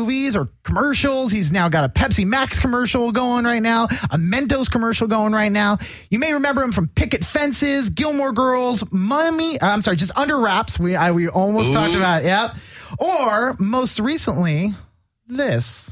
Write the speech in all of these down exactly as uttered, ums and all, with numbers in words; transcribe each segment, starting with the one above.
movies or commercials. He's now got a Pepsi Max commercial going right now, a Mentos commercial going right now. You may remember him from Picket Fences, Gilmore Girls, Mummy. Uh, I'm sorry, just Under Wraps. We I, we almost Ooh. talked about it. Yep. Or most recently, this.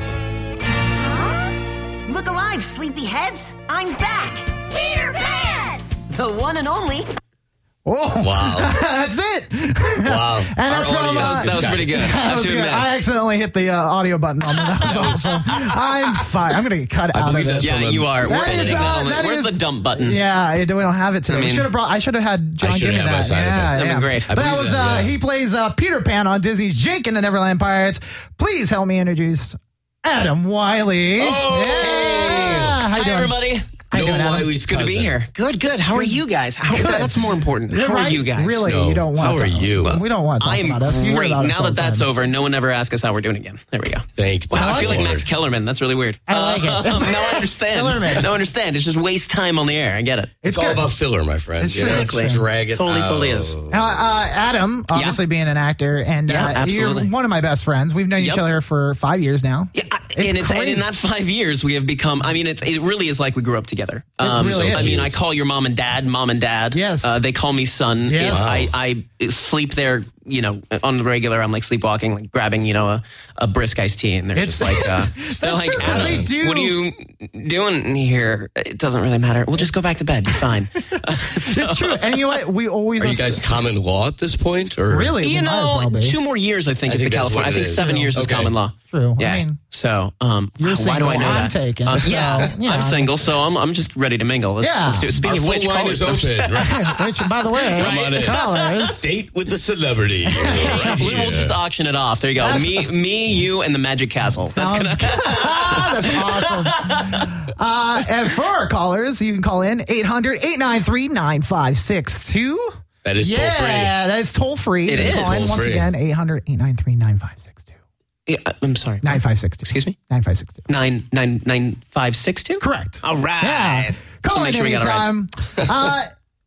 Huh? Look alive, sleepyheads! I'm back, Peter Pan, the one and only. Oh, wow. That's it. Wow. And that's from, uh, that was pretty good. That was good. I accidentally hit the uh, audio button on that. That was awesome. I'm fine. I'm going to get cut I out of that's this. Yeah, you are. We're That is, editing uh, that on the- that Where's is- the dump button? Yeah, we don't have it today. I mean- we should have brought. I should have had John I give me should have my that. side Yeah, effect. That'd yeah. been great. But I that believe was that, uh, yeah. he plays uh, Peter Pan on Disney's Jake and the Neverland Pirates. Please help me introduce Adam Wiley. Oh, yeah. How you Hi, doing? everybody. How you No doing, Adam? Wiley's Good to be cousin. here. Good, good. How are you guys? How, that's more important. How Right? are you guys? Really, No. you don't want How to are you? We don't want to talk I am about us. You hear great. about us Now all that the that's time. over, no one ever asks us how we're doing again. There we go. Thank Wow, I feel like Lord. Max Kellerman. That's really weird. I like it. Um, now I understand. Kellerman. Now I understand. It's just waste time on the air. I get it. It's all good. about filler, my friend. It's You know, Exactly. Drag it Totally, out. totally is. Uh, uh, Adam, obviously being an actor, and Yeah, uh, absolutely. you're one of my best friends. We've known each Yep. other for five years now. Yeah, I- It's and, it's, and crazy. in that five years, we have become. I mean, it's it really is like we grew up together. Um, really I is. mean, I call your mom and dad, mom and dad. Yes. uh, they call me son. Yes. If Wow. I, I sleep there, you know, on the regular. I'm like sleepwalking, like grabbing, you know, a, a brisk iced tea, and they're It's- just like, uh, they're That's like, true, 'cause they "Adam, do- what are you doing here? It doesn't really matter. We'll just go back to bed. You're fine." It's true. And you know what? We always Are you guys common law at this point? Or really? You we might know, as well be. two more years, I think, I is think the that's California. what I it think is. seven years is Okay. common law. True. Yeah. I mean, so, um, you're why single. do I know I'm that? taken. Uh, so, yeah, you know, I'm single, so I'm I'm just ready to mingle. Let's, Yeah. let's do it. Speaking Our of phone which, line call is us. open. Right? Which, by the way, Come on in. callers, Date with the celebrity. Right We will here. just auction it off. There you go. Me, me, you, and the Magic Castle. That's Sounds gonna. That's awesome. Uh, and for our callers, you can call in eight hundred, eight nine three, nine five six two. That is yeah, toll free. that is toll free. It You can is call in once toll-free. again, eight hundred, eight nine three, nine five six two. Yeah, I'm sorry. nine five six two. Excuse me? nine five six two. Nine nine nine five six two. Correct. All right. Yeah. So Call make in sure we got it right. anytime. uh,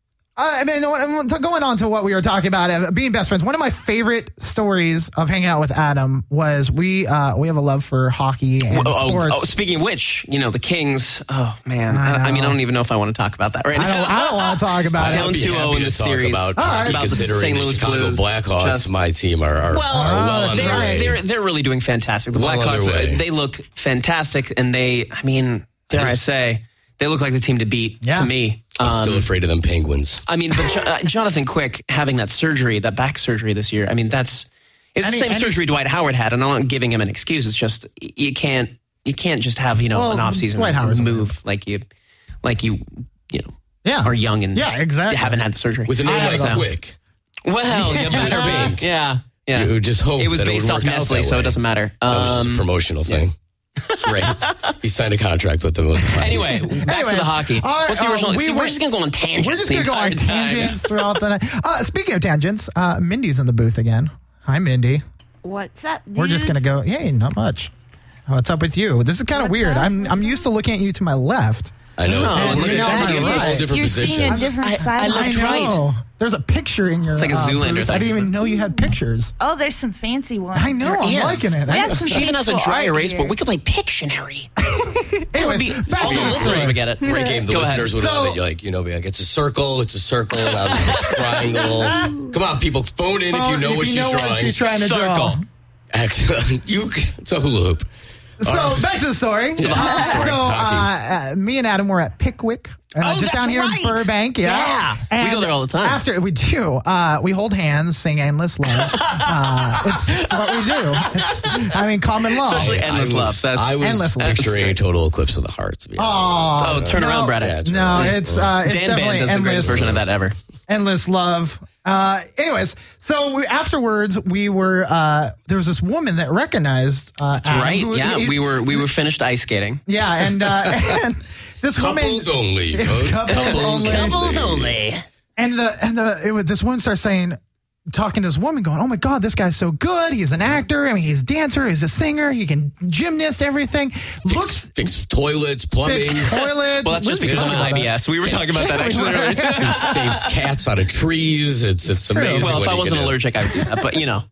I mean, what- going on to what we were talking about, uh, being best friends. One of my favorite stories of hanging out with Adam was we uh, we have a love for hockey and Oh, oh, sports. oh, speaking of which, you know, the Kings. Oh, man. I I, I mean, I know. don't even know if I want to talk about that right I now. don't, I don't want to talk about Down I'd it. be two oh happy in to the talk series. about All right. hockey, About the considering Saint the Louis Chicago Blues. Blackhawks, Just- my team, are, are, Well, are well on they're, their way. they're they're really doing fantastic. The Well on Blackhawks, their way. they look fantastic, and they, I mean, dare I, just- say, they look like the team to beat Yeah. to me. I'm Um, still afraid of them Penguins. I mean, but Jo- uh, Jonathan Quick having that surgery, that back surgery this year. I mean, that's it's And the he- same and surgery Dwight Howard had, and I'm not giving him an excuse. It's just y- you can't you can't just have you know Well, an off season Dwight Howard's a move like you like you you know Yeah. are young and Yeah, exactly. haven't had the surgery. With a name I like don't know. Quick, well, you better be. Yeah, yeah. you just hope It was that based would off work out Nestle, that so way. it doesn't matter. That was just a Um, promotional thing. Great. He signed a contract with them. It was fine. Anyway, back to Anyways, the hockey. all right, What's the uh, original? we See, were- we're just gonna go on tangents. We're just the going to go on entire time. tangents throughout the night. Uh, speaking of tangents, uh, Mindy's in the booth again. Hi, Mindy. What's up, dude? We're just going to go, hey, not much. What's up with you? This is kind of What's weird. up? I'm What's I'm used to looking at you to my left. I know. No, and look you at know, that. I You have know. two whole different You're seeing a positions. different I- side. I of looked my- right. know. There's a picture in your It's like a uh, Zoolander booth. thing, I didn't even isn't it? know you had pictures. Oh, there's some fancy ones. I know. There I'm is. liking it. We I have know. some She even has a tasteful dry art erase here. board. We could play Pictionary. That Anyways, would be back all to the the listeners story. would get it. Great game. The Go ahead. listeners would So- love it. You're like, you know, be like, it's a circle, it's a circle, now it's a triangle. Come on, people, phone in if you know If what you she's know drawing. what she's trying to Circle. draw. Excellent. You, it's a hula hoop. So back to the story. the hockey story. So uh, uh, me and Adam were at Pickwick, uh, Oh, just that's down here right. in Burbank. Yeah, Yeah. We go there all the time. After we do, uh, we hold hands, sing "Endless Love." uh, it's what we do. It's, I mean, common law. Especially Endless I was, Love. That's I was Endless Love. picturing a That's total eclipse of the heart, to be honest. Oh, turn around, Brad. Yeah, it's No, right. it's uh, it's Dan definitely Band does the endless. greatest version of that ever. Endless love. Uh, anyways, so we, afterwards we were uh, there was this woman that recognized. Uh, That's Adam, right. who was- Yeah, he- we were we were finished ice skating. Yeah, and uh, and this Couples woman. only, It was folks. couples only. Couples only. And the and the it was, this woman starts saying, talking to this woman, going, "Oh my God, this guy's so good. He's an actor. I mean, he's a dancer. He's a singer. He can gymnast everything. Fix, Looks fix toilets, plumbing. fix toilets." Well, that's just because I'm an I B S. We were talking about that actually earlier. It saves cats out of trees. It's it's amazing. Well, if what I he wasn't can do. allergic, I would do that. But you know,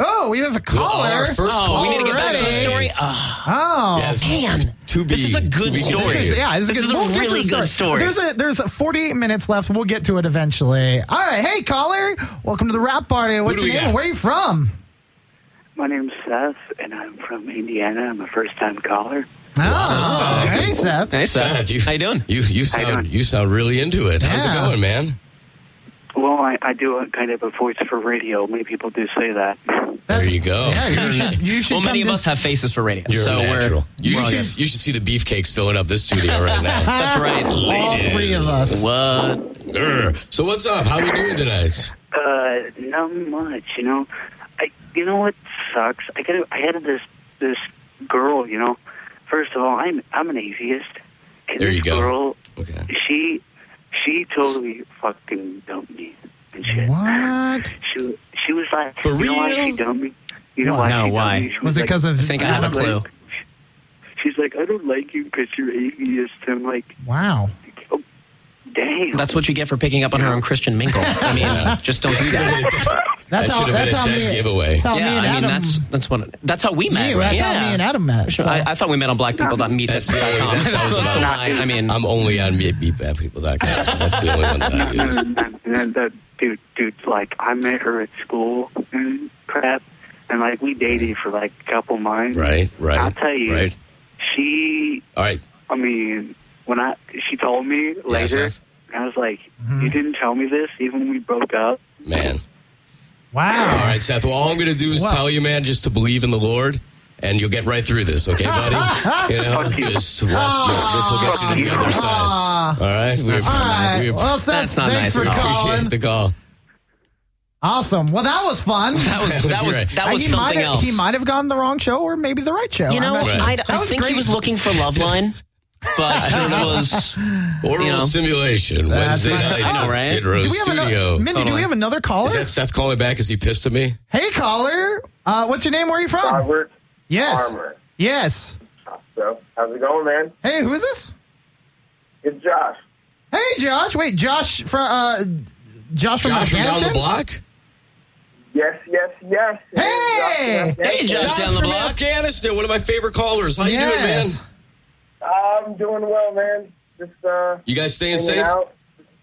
Oh, we have a caller. Our first Oh, caller we need to get back to the already. story. Oh, Oh, Yes. man. To be, This is a good to be story. continued. This is- yeah, this, This is, is good. a We'll get to really the good story. There's a there's a forty-eight minutes left. We'll get to it eventually. All right, hey caller, welcome to the rap party. What's do your we name? and got? Where are you from? My name's Seth, and I'm from Indiana. I'm a first-time caller. Oh, Seth. hey Seth. Hey, Seth. Seth, you, How you doing? You you How you sound doing? you sound really into it. How's Yeah. it going, man? Well, I, I do a kind of a voice for radio. Many people do say that. That's- there you go. Yeah, you should. You should Well, many come of to- us have faces for radio, You're so a natural. we're You we're all should, good. you should see the beefcakes filling up this studio right now. That's right. All three of us. What? Urgh. So what's up? How we doing tonight? Uh, not much, you know. I, you know what sucks? I got, I had this this girl, you know. First of all, I'm I'm an atheist. And There this you go. Girl, Okay. she she totally fucking dumped me and shit. What? She she was like, For you know why real? she dumped me? You know Why? why? No, she why? Dumped me? She Was it like- because of? I think I have a She's clue. like- She's like, I don't like you because you're atheist. I'm like, Wow. oh, damn. That's what you get for picking up on her on Christian Mingle. I mean, just don't do that. That's that how. should have That's been how a dead me. giveaway. That's how me Yeah, and I mean Adam. that's that's what that's how we met. me, right? that's yeah. how me and Adam met. Sure. so- I, I thought we met on black people dot meet That's dot the only- com. that's That's also so not- why. I mean, I'm only on beat bap people dot com. That's the only one that I use. and, and the dude, dude, like I met her at school and crap, and like we dated for like a couple months. Right, right. I'll tell you, Right. she. All right. I mean, when I she told me later, Seth. I was like, you didn't tell me this even when we broke up. Man. Wow. All right, Seth. Well, all I'm going to do is Wow. tell you, man, just to believe in the Lord, and you'll get right through this, okay, buddy? You know, Fuck you. just walk, this will get you to the other side. Ah. All right? We, All right. we Well, Seth, That's not thanks nice for at all. calling. appreciate the call. Awesome. Well, that was fun. that was that was Right. that Uh, was he might something have, else. He might have gone the wrong show or maybe the right show. You know, I'm not- Right. I, I was think he great. was looking for Loveline, but this was Oral You know. stimulation, That's Wednesday right. night I know, at right? Skid Row Do we have Studio. another, Mindy, do Totally. we have another caller? Is that Seth calling back? Is he pissed at me? Hey, caller. Uh, what's your name? Where are you from? Robert Yes. Farmer. Yes. So, how's it going, man? Hey, who is this? It's Josh. Hey, Josh. Wait, Josh from uh, Josh from Josh from down Afghanistan? the block? Yes, yes, yes. Hey! Hey, Josh down the from block. Afghanistan, one of my favorite callers. How you doing, man? Yes. I'm doing well, man. Just uh, You guys staying hanging safe? out.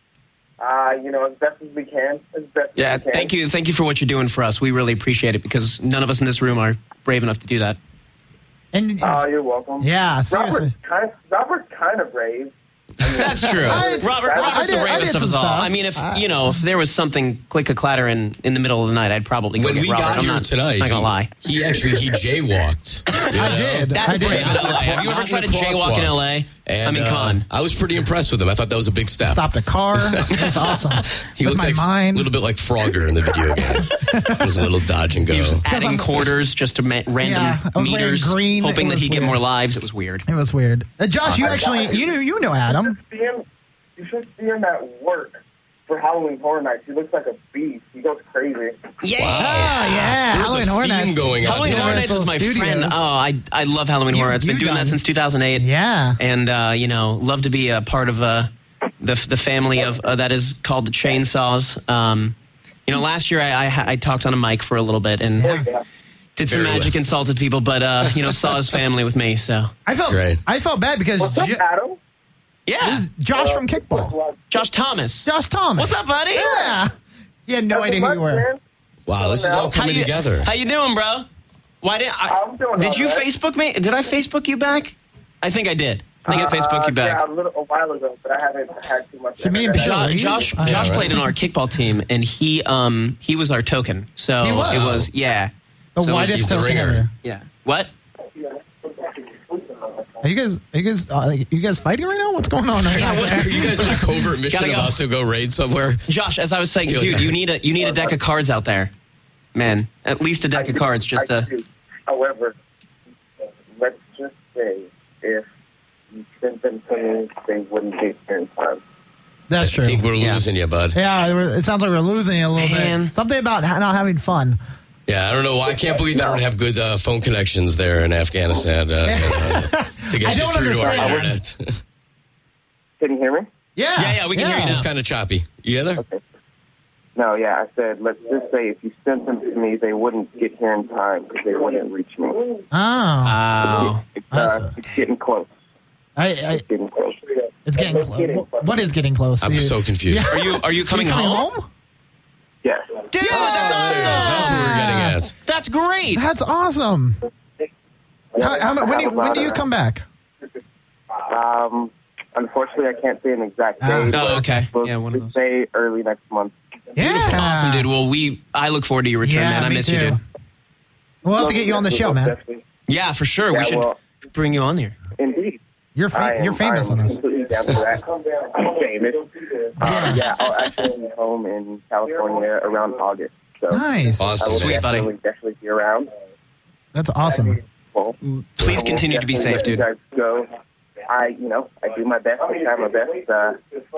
Uh, you know, as best as we can. As best Yeah, as we can. thank you, thank you for what you're doing for us. We really appreciate it because none of us in this room are brave enough to do that. And Oh, you're welcome. yeah, seriously. Robert's kind of, Robert's kind of brave. That's true. I- Robert, I- Robert's I did- the I bravest did of us some all. stuff. I mean, if I- you know, if there was something click a clatter in in the middle of the night, I'd probably go When get we Robert. got I'm here not, tonight, not gonna he, lie. he actually he jaywalked. You I know? did. That's I did. brave in L A. Have you ever Not tried to in the jaywalk in crosswalk. L A? And, I mean, uh, come on. I was pretty impressed with him. I thought that was a big step. Stopped a car. It was awesome. He With looked my like mind. a little bit like Frogger in the video game. It was a little dodge and go. He was I'm- adding quarters just to ma- random Yeah, I was wearing meters, green. hoping It that was he'd get weird. more lives. It was weird. It was weird. Uh, Josh, you I- actually, you know, you know Adam. You should see him, you should see him at work for Halloween Horror Nights. He looks like a beast. He goes crazy. Yeah. Oh, yeah. There's Halloween a Horror theme Nights. going on. Halloween tonight. Horror Nights is my Studios. friend. Oh, I I love Halloween You- Horror. It's been you doing done- that since two thousand eight. Yeah. And uh, you know, love to be a part of uh, the the family of uh, that is called the Chainsaws. Um, you know, last year I, I I talked on a mic for a little bit and Yeah. did some Very magic, well. insulted people, but uh, you know, saw his family with me. So I felt great. I felt bad because What's up, Jo- Adam? yeah, Josh from Kickball. Josh Thomas. Josh Thomas. What's up, buddy? Yeah. He had no idea who you were. Wow, this is all How coming you, together. How you doing, bro? Why did I? I'm doing did all you right. Facebook me? Did I Facebook you back? I think I did. I think I Facebooked you back. Uh, Yeah, a little a while ago, but I haven't had too much. Should me and internet. Bill- Jo- Josh Uh, Josh yeah, played right. in our kickball team, and he um he was our token. So He was? it was yeah. The So whitest he's the token ringer. ever. Yeah. What? Are you guys? Are you guys? Uh, you guys fighting right now? What's going on right now? Are you guys on a covert mission Gotta go. about to go raid somewhere? Josh, as I was saying, dude, you need a you need a deck of cards out there, man. At least a deck of cards, just I to. do. However, let's just say if you sent them to me, they wouldn't get here in time. That's I true. think we're Yeah. losing you, bud. Yeah, we're- it sounds like we're losing it a little Man. bit. Something about ha- not having fun. Yeah, I don't know why. I can't believe they don't have good uh, phone connections there in Afghanistan uh, uh, to get I you don't through to our understand. internet. Can you hear me? Yeah. Yeah, yeah, we can hear you It's now. just kind of choppy. You there? Okay. No, yeah, I said, let's just say if you sent them to me, they wouldn't get here in time because they wouldn't reach me. Oh. Wow. It's, uh, it's getting close. I, I, It's getting close. it's getting close. What is getting close? I'm You- so confused. Are you are you coming, you coming home? home? Yes. Dude, that's awesome. That's what we're getting at. That's great. That's awesome. How, how, when, do you, when do you come back? Um, unfortunately, I can't say an exact Ah. date. Oh, but okay. I'm supposed Yeah, one of to those. say early next month. Yeah. Awesome, dude. Well, we I look forward to your return, Yeah, man. I me miss too. you, dude. We'll have to get you on the show, man. Definitely. Yeah, for sure. Yeah, we should well- bring you on here. Indeed. You're fa- I am- you're famous I am on us. completely down for that. I'm famous. Uh, yeah, I'll actually be home in California around August. So Nice. I will Awesome. Sweet, buddy. definitely, definitely be around. That's awesome. Well, Please I will continue to be definitely safe, let you dude. guys go. I, you know, I do my best. I try my best. Uh,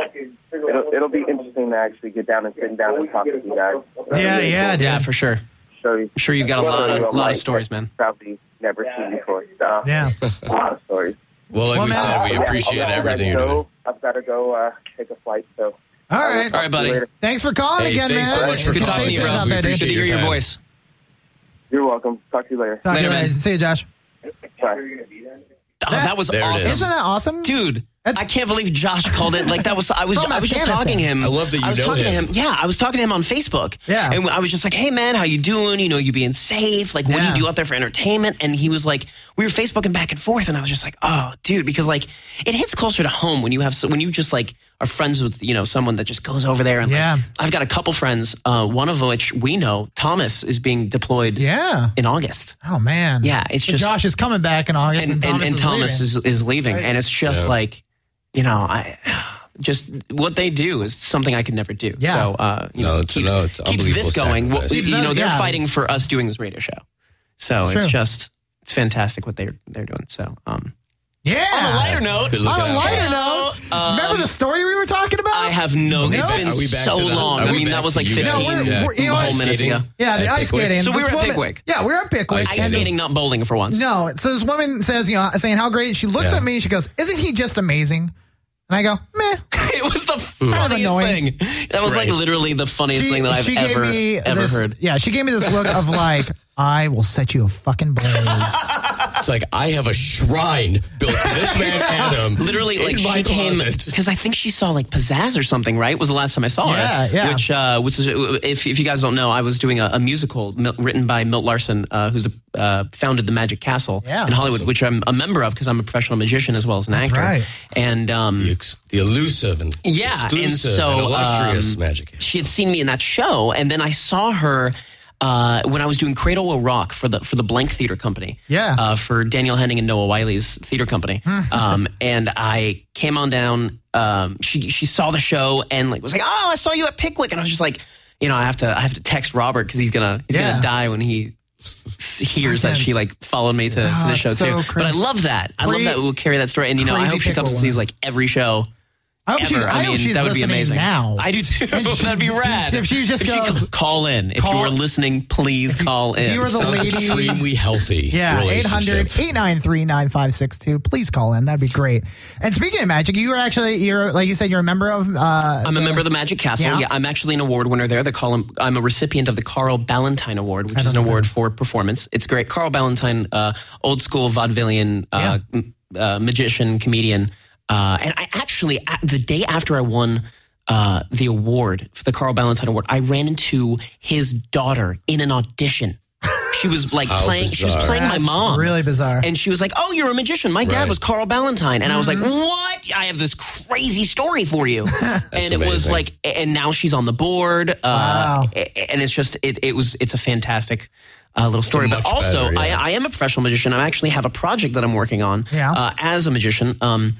it'll, it'll be interesting to actually get down and sit down and talk with you guys. Yeah, yeah, dude. Yeah, for sure. So you, I'm sure you've got a lot of lot of stories, man. Probably never seen before. So, Yeah. a lot of stories. Well, like Well, we man, said, we Yeah, appreciate I'll let you everything guys you're go. doing. I've got to go uh, take a flight. So, All right. All right, buddy. Later. Thanks for calling Hey, again, thanks man. so much for Good calling, talking to you, bro. bro. Out We there, dude. Good appreciate to hear your your time. voice. You're welcome. Talk to you later. Talk to you Later, later. man. See you, Josh. Bye. Oh, that was There it is. awesome. Isn't that awesome? Dude, That's- I can't believe Josh called it. Like that was I was From I was just Afghanistan. talking to him. I love that you I was know talking him. to him. Yeah, I was talking to him on Facebook. Yeah. And I was just like, "Hey man, how you doing? You know, you being safe? Like what Yeah. do you do out there for entertainment?" And he was like, we were Facebooking back and forth and I was just like, "Oh, dude, because like it hits closer to home when you have so, when you just like are friends with, you know, someone that just goes over there and Yeah. like, I've got a couple friends, uh, one of which we know, Thomas is being deployed Yeah. in August. Oh, man. Yeah, it's So just Josh is coming back in August, and, and, and, Thomas, and is, Thomas leaving. is, is leaving, Right. and it's just Yeah. like, you know, I just what they do is something I could never do. Yeah. So, uh, you No, know, it's- keeps, no, it's keeps unbelievable this going. Well, sacrifice. you know, they're Yeah. fighting for us doing this radio show. So True. it's just it's fantastic what they're they're doing. So, um, Yeah. on a lighter note, Good On looking a out. lighter note, um, remember the story we were talking about? I have no. No? It's been Are we back so to the- long. are I we mean, back that was to like you guys? fifteen No, we're- we're- you know, whole ice minutes skating? ago. yeah, the At ice Pickwick? skating. So we This were at woman- Pickwick. Yeah, we were at Pickwick. Ice Ice and this- skating, not bowling for once. No, so this woman says, you know, saying how great. She looks Yeah. at me and she goes, "Isn't he just amazing?" And I go, "Meh." It was the Kind of funniest annoying. thing. That was like great. literally the funniest She, thing that I've she ever gave me ever this, heard. Yeah, she gave me this look of like, "I will set you a fucking blaze." It's like I have a shrine built to this man Adam. Literally, in like my she came closet. because I think she saw like Pizzazz or something. Right, was the last time I saw Yeah, her. yeah. Which, uh, which is, if if you guys don't know, I was doing a, a musical Mil- written by Milt Larson, uh, who's a, uh, founded the Magic Castle Yeah. in Hollywood, which I'm a member of because I'm a professional magician as well as an That's actor. right. And um, The, ex- the elusive and Yeah, and exclusive so, and illustrious um, magic. she had seen me in that show, and then I saw her uh, when I was doing Cradle Will Rock for the for the Blank Theater Company. Yeah. uh, for Daniel Henning and Noah Wiley's theater company. um, and I came on down. Um, she she saw the show and like was like, "Oh, I saw you at Pickwick," and I was just like, you know, I have to I have to text Robert because he's gonna he's Yeah. gonna die when he s- hears that Okay. she like followed me to, to Oh, the show so too. crazy. But I love that. I love Cra- that we'll carry that story. And you know, I crazy hope she comes pickle and sees woman. like every show. I hope, Ever. she's, I I hope mean, she's that would be listening amazing. now. I do too. That'd be rad. If she just if goes- she c- call in, if Call- you are listening, please call in. if you were the Sounds lady- extremely healthy. Yeah, eight hundred, relationship. eight nine three, nine five six two. Please call in. That'd be great. And speaking of magic, you were actually, you're like you said, you're a member of. Uh, I'm a member of the Magic Castle. Yeah. Yeah. I'm actually an award winner there. They call him. I'm a recipient of the Carl Ballantine Award, which I is an don't know award that. for performance. It's great. Carl Ballantine, uh, old school vaudevillian uh, m- uh, magician, comedian. Uh, and I actually, a- the day after I won uh, the award for the Carl Ballantine Award, I ran into his daughter in an audition. She was like How playing. She was bizarre. playing my That's mom. really bizarre. And she was like, "Oh, you're a magician. My dad Right. was Carl Ballantine." And I was like, Mm-hmm. "What? I have this crazy story for you." and it was amazing. like, and now she's on the board. Uh, Wow. And it's just, it, it was, it's a fantastic uh, little story. But much also, better, yeah. I, I am a professional magician. I actually have a project that I'm working on Yeah. uh, as a magician. Um,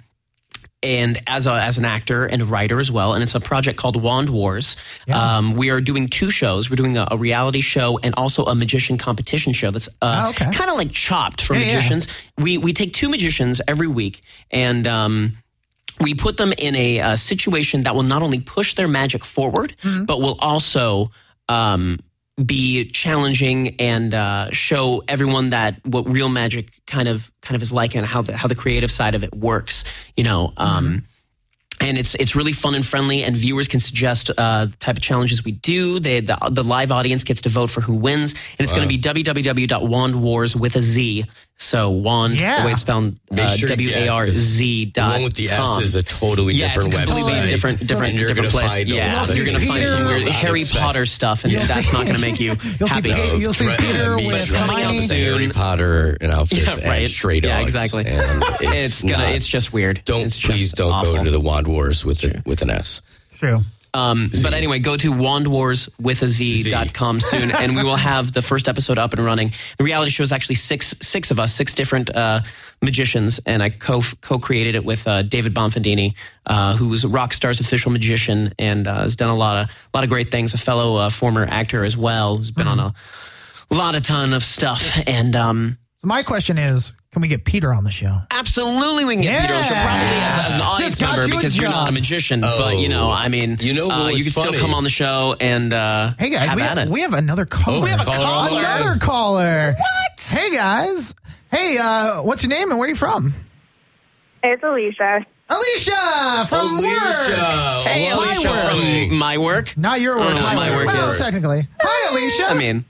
and as a, as an actor and a writer as well. And it's a project called Wand Wars. Yeah. Um, we are doing two shows. We're doing a, a reality show and also a magician competition show that's uh, Oh, okay. kind of like Chopped for Yeah, yeah. magicians. We we take two magicians every week and um, we put them in a, uh situation that will not only push their magic forward, Mm-hmm. but will also um, be challenging and uh, show everyone that what real magic kind of kind of is like and how the how the creative side of it works. You know. Um, And it's it's really fun and friendly, and viewers can suggest uh, the type of challenges we do. They, the, the live audience gets to vote for who wins, and it's wow. going to be w w w dot wand wars with a Z. So wand, yeah. the way it's spelled, uh, sure, W A R Z the dot one with the S com. is a totally yeah, different it's a completely website. different, different, and you're different gonna place. Find yeah, so you're going to find some weird Peter, Harry Potter stuff, and that's not going to make you you'll happy. See, no, you'll see Dre- Peter me with dressing Hermione. up as a Harry Potter in outfit Yeah, right. and stray dogs. Yeah, exactly. And it's It's gonna. not- It's just weird. Don't it's please just don't awful. go to the Wand Wars with it with an S. True. Um, but anyway, go to wand wars with a Z dot com soon, and we will have the first episode up and running. The reality show is actually six six of us, six different uh, magicians, and I co co created it with uh, David Bonfandini, uh, who was Rockstar's official magician and uh, has done a lot of a lot of great things. A fellow uh, former actor as well, who's been mm. on a lot of ton of stuff. And um, so my question is, can we get Peter on the show? Absolutely, we can get yeah. Peter on the show. Probably as, as an audience member you because a you're not a magician. Oh. But, you know, I mean, you, know, well, uh, you can funny. still come on the show and uh, hey guys, have we at have, it. we have another caller. Oh, we have a caller. Another caller. What? Hey guys. Hey, uh, what's your name and where are you from? It's Alicia. Alicia from Alicia. work. Hey, Oh, Alicia my from my work. Not your work. I don't know what my work well, is. technically. Hi, Alicia. I mean,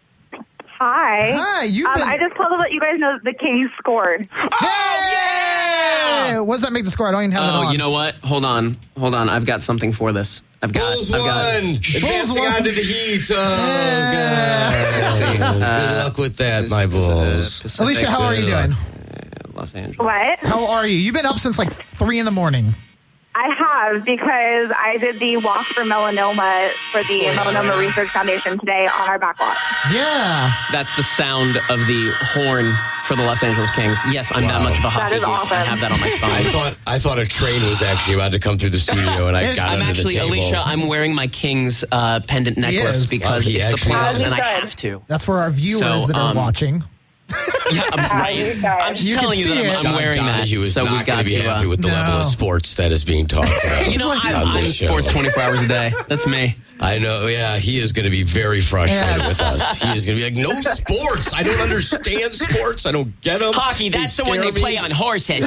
Hi. Hi. You've Um, been. I just called to let you guys know that the Kings scored. Oh yeah! What does that make the score? I don't even have it oh, on. you know what? Hold on, hold on. I've got something for this. I've got. Bulls I've won. got. Advancing won. on to the Heat. Oh, Yeah. God. Good luck with that, my Bulls. Pacific, Alicia, how are you Good doing? Los Angeles. What? How are you? You've been up since like three in the morning. I have, because I did the walk for melanoma for the Melanoma Research Foundation today on our back lot. Yeah. That's the sound of the horn for the Los Angeles Kings. Yes, I'm Wow. that much of a hockey is geek. awesome. I have that on my phone. I thought I thought a train was actually about to come through the studio, and I It's- got I'm under actually, the table. Alicia, I'm wearing my King's uh, pendant necklace is. because Wow, he it's the actually playoffs is. and I Good. have to. That's for our viewers So, that are um, watching. Yeah, I'm, right. I'm just You can telling you see that it. I'm, I'm John wearing Donahue that. is So we not got going to be to. happy Uh, with the No. level of sports that is being talked about. you know, I'm, on I'm this show. sports twenty-four hours a day. That's me. I know, yeah, he is going to be very frustrated Yes. with us. He is going to be like, no sports. I don't understand sports. I don't get them. Hockey, that's the one they play on horses.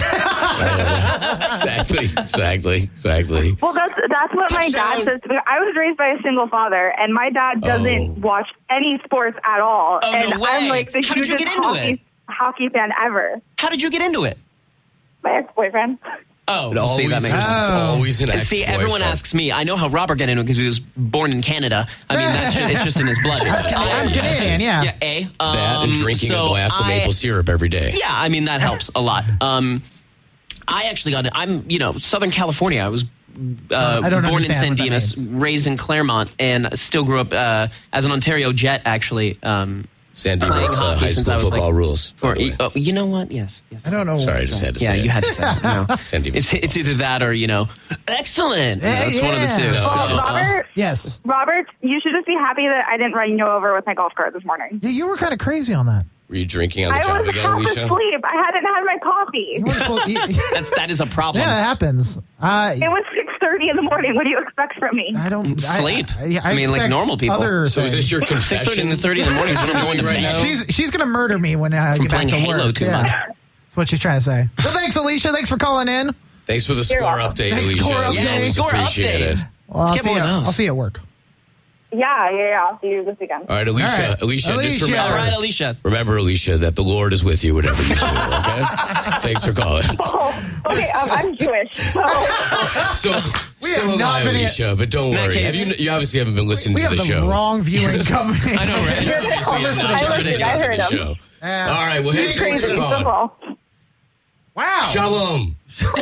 Exactly, exactly, exactly. Well, that's that's what my dad Touchdown. says to me. I was raised by a single father, and my dad doesn't Oh. watch any sports at all. Oh, no and way. I'm like the How did you hugest get into hockey, it? hockey fan ever. How did you get into it? My ex-boyfriend. Oh, It always, see, that makes it's sense. Oh. always an See, everyone ex-boyfriend. asks me. I know how Robert got into it because he was born in Canada. I mean, that's just, it's just in his blood. I'm Canadian, yeah. Yeah, A. Um, that and drinking so a glass of I- maple syrup every day. Yeah, I mean that helps a lot. Um, I actually got it. I'm, you know, Southern California. I was uh, I don't born in San understand what that Dimas, means. raised in Claremont, and still grew up uh, as an Ontario Jet. Actually, um, San playing Dimas uh, hockey high since school I was, football like, rules. by Or, the way. oh, you know what? Yes. yes. I don't know. Sorry, I what's just had to Yeah, say you it. had to say it. No. San Dimas It's, it's either that or, you know, excellent. You know, Hey, it's one of the yeah. two. No. Well, So, uh, Robert, Yes. Robert, you should just be happy that I didn't run you over with my golf cart this morning. Yeah, you were kind of crazy on that. Were you drinking on the I job was again, half Alicia? asleep. I hadn't had my coffee. You weren't supposed- you- that's, that is a problem. yeah, it happens. Uh, It was six thirty in the morning. What do you expect from me? I don't Sleep. I, I, I mean, like expect normal people. other So is this things. your six thirty confession? and thirty in the morning is when I'm going to Right bed. now? She's she's gonna murder me when I From get back playing to Halo work. too Yeah. much. That's what she's trying to say. Well, thanks, Alicia. Thanks for calling in. Thanks for the score welcome. update, Thanks, Alicia. score We update. always Score appreciate update. it. Well, Let's I'll get see more of you- those. I'll see you at work. Yeah, yeah, yeah. I'll see you this weekend. All right, Alicia, All right. Alicia, just Alicia. remember, All right, Alicia. remember, Alicia, that the Lord is with you whatever you do, okay? Thanks for calling. Oh, okay, um, I'm Jewish. So. So, We so have am not I, been- Alicia, but don't In that worry. case- Have you, you obviously haven't been listening We to have the the show. wrong viewing company. I know, right? You obviously have not I been listened, listening I to heard the him. show. Yeah. All right, well, hey, It's thanks crazy. for calling. Football. Wow. Shalom.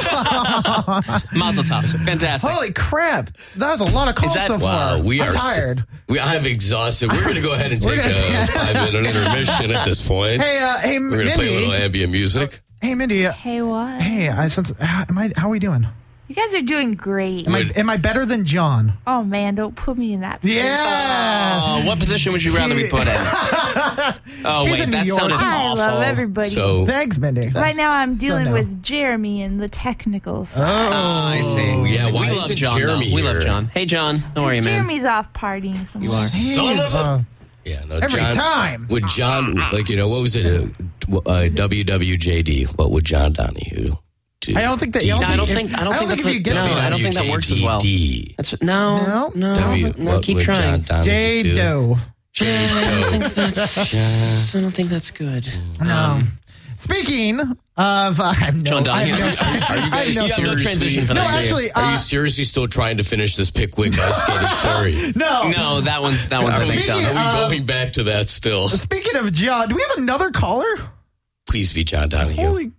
Mazel tov. Fantastic. Holy crap. That was a lot of calls that- so Wow, far. we I'm are tired. We I'm exhausted. We're going to go ahead and We're take gonna a take- five minute intermission at this point. Hey, uh, hey, We're going to play a little Mindy. ambient music. Hey, Mindy. uh, Hey, what? Hey, I since how, am I? How are we doing? You guys are doing great. Am I, Would- am I better than John? Oh, man, don't put me in that. Yeah. Oh, what position would you rather be put in? Oh, He's wait, in that New York. sounded I awful. love everybody. So, Thanks, Mindy. right now, I'm dealing no. with Jeremy and the technical side. Oh, I see. Oh, yeah, why we isn't love John. Jeremy though. We love here? John. Hey, John. How are you, man? Jeremy's off partying somewhere. You are. Son He's, of a- uh, yeah, no, every John, time. Would John, like, you know, what was it? Uh, uh, W W J D. What would John Donahue D. I don't think that. D. I don't No, I don't think. think. I don't think that's if you a. get No, to I don't think that works as well. D. That's no, No? no, W. no. what Keep would trying. John Donahue J do? Doe. I don't think that's. I don't think that's good. No. Speaking of, uh, I have no. John I have Donahue. no- Are you I have guys no- You have no seriously- transition for No, that. do you? actually, Are uh, you seriously still trying to finish this Pickwick ice skating story? no. No, that one's that one's I think Speaking done. Are we Uh, going back to that still? Speaking of John, do we have another caller? Please be John Donahue. Holy.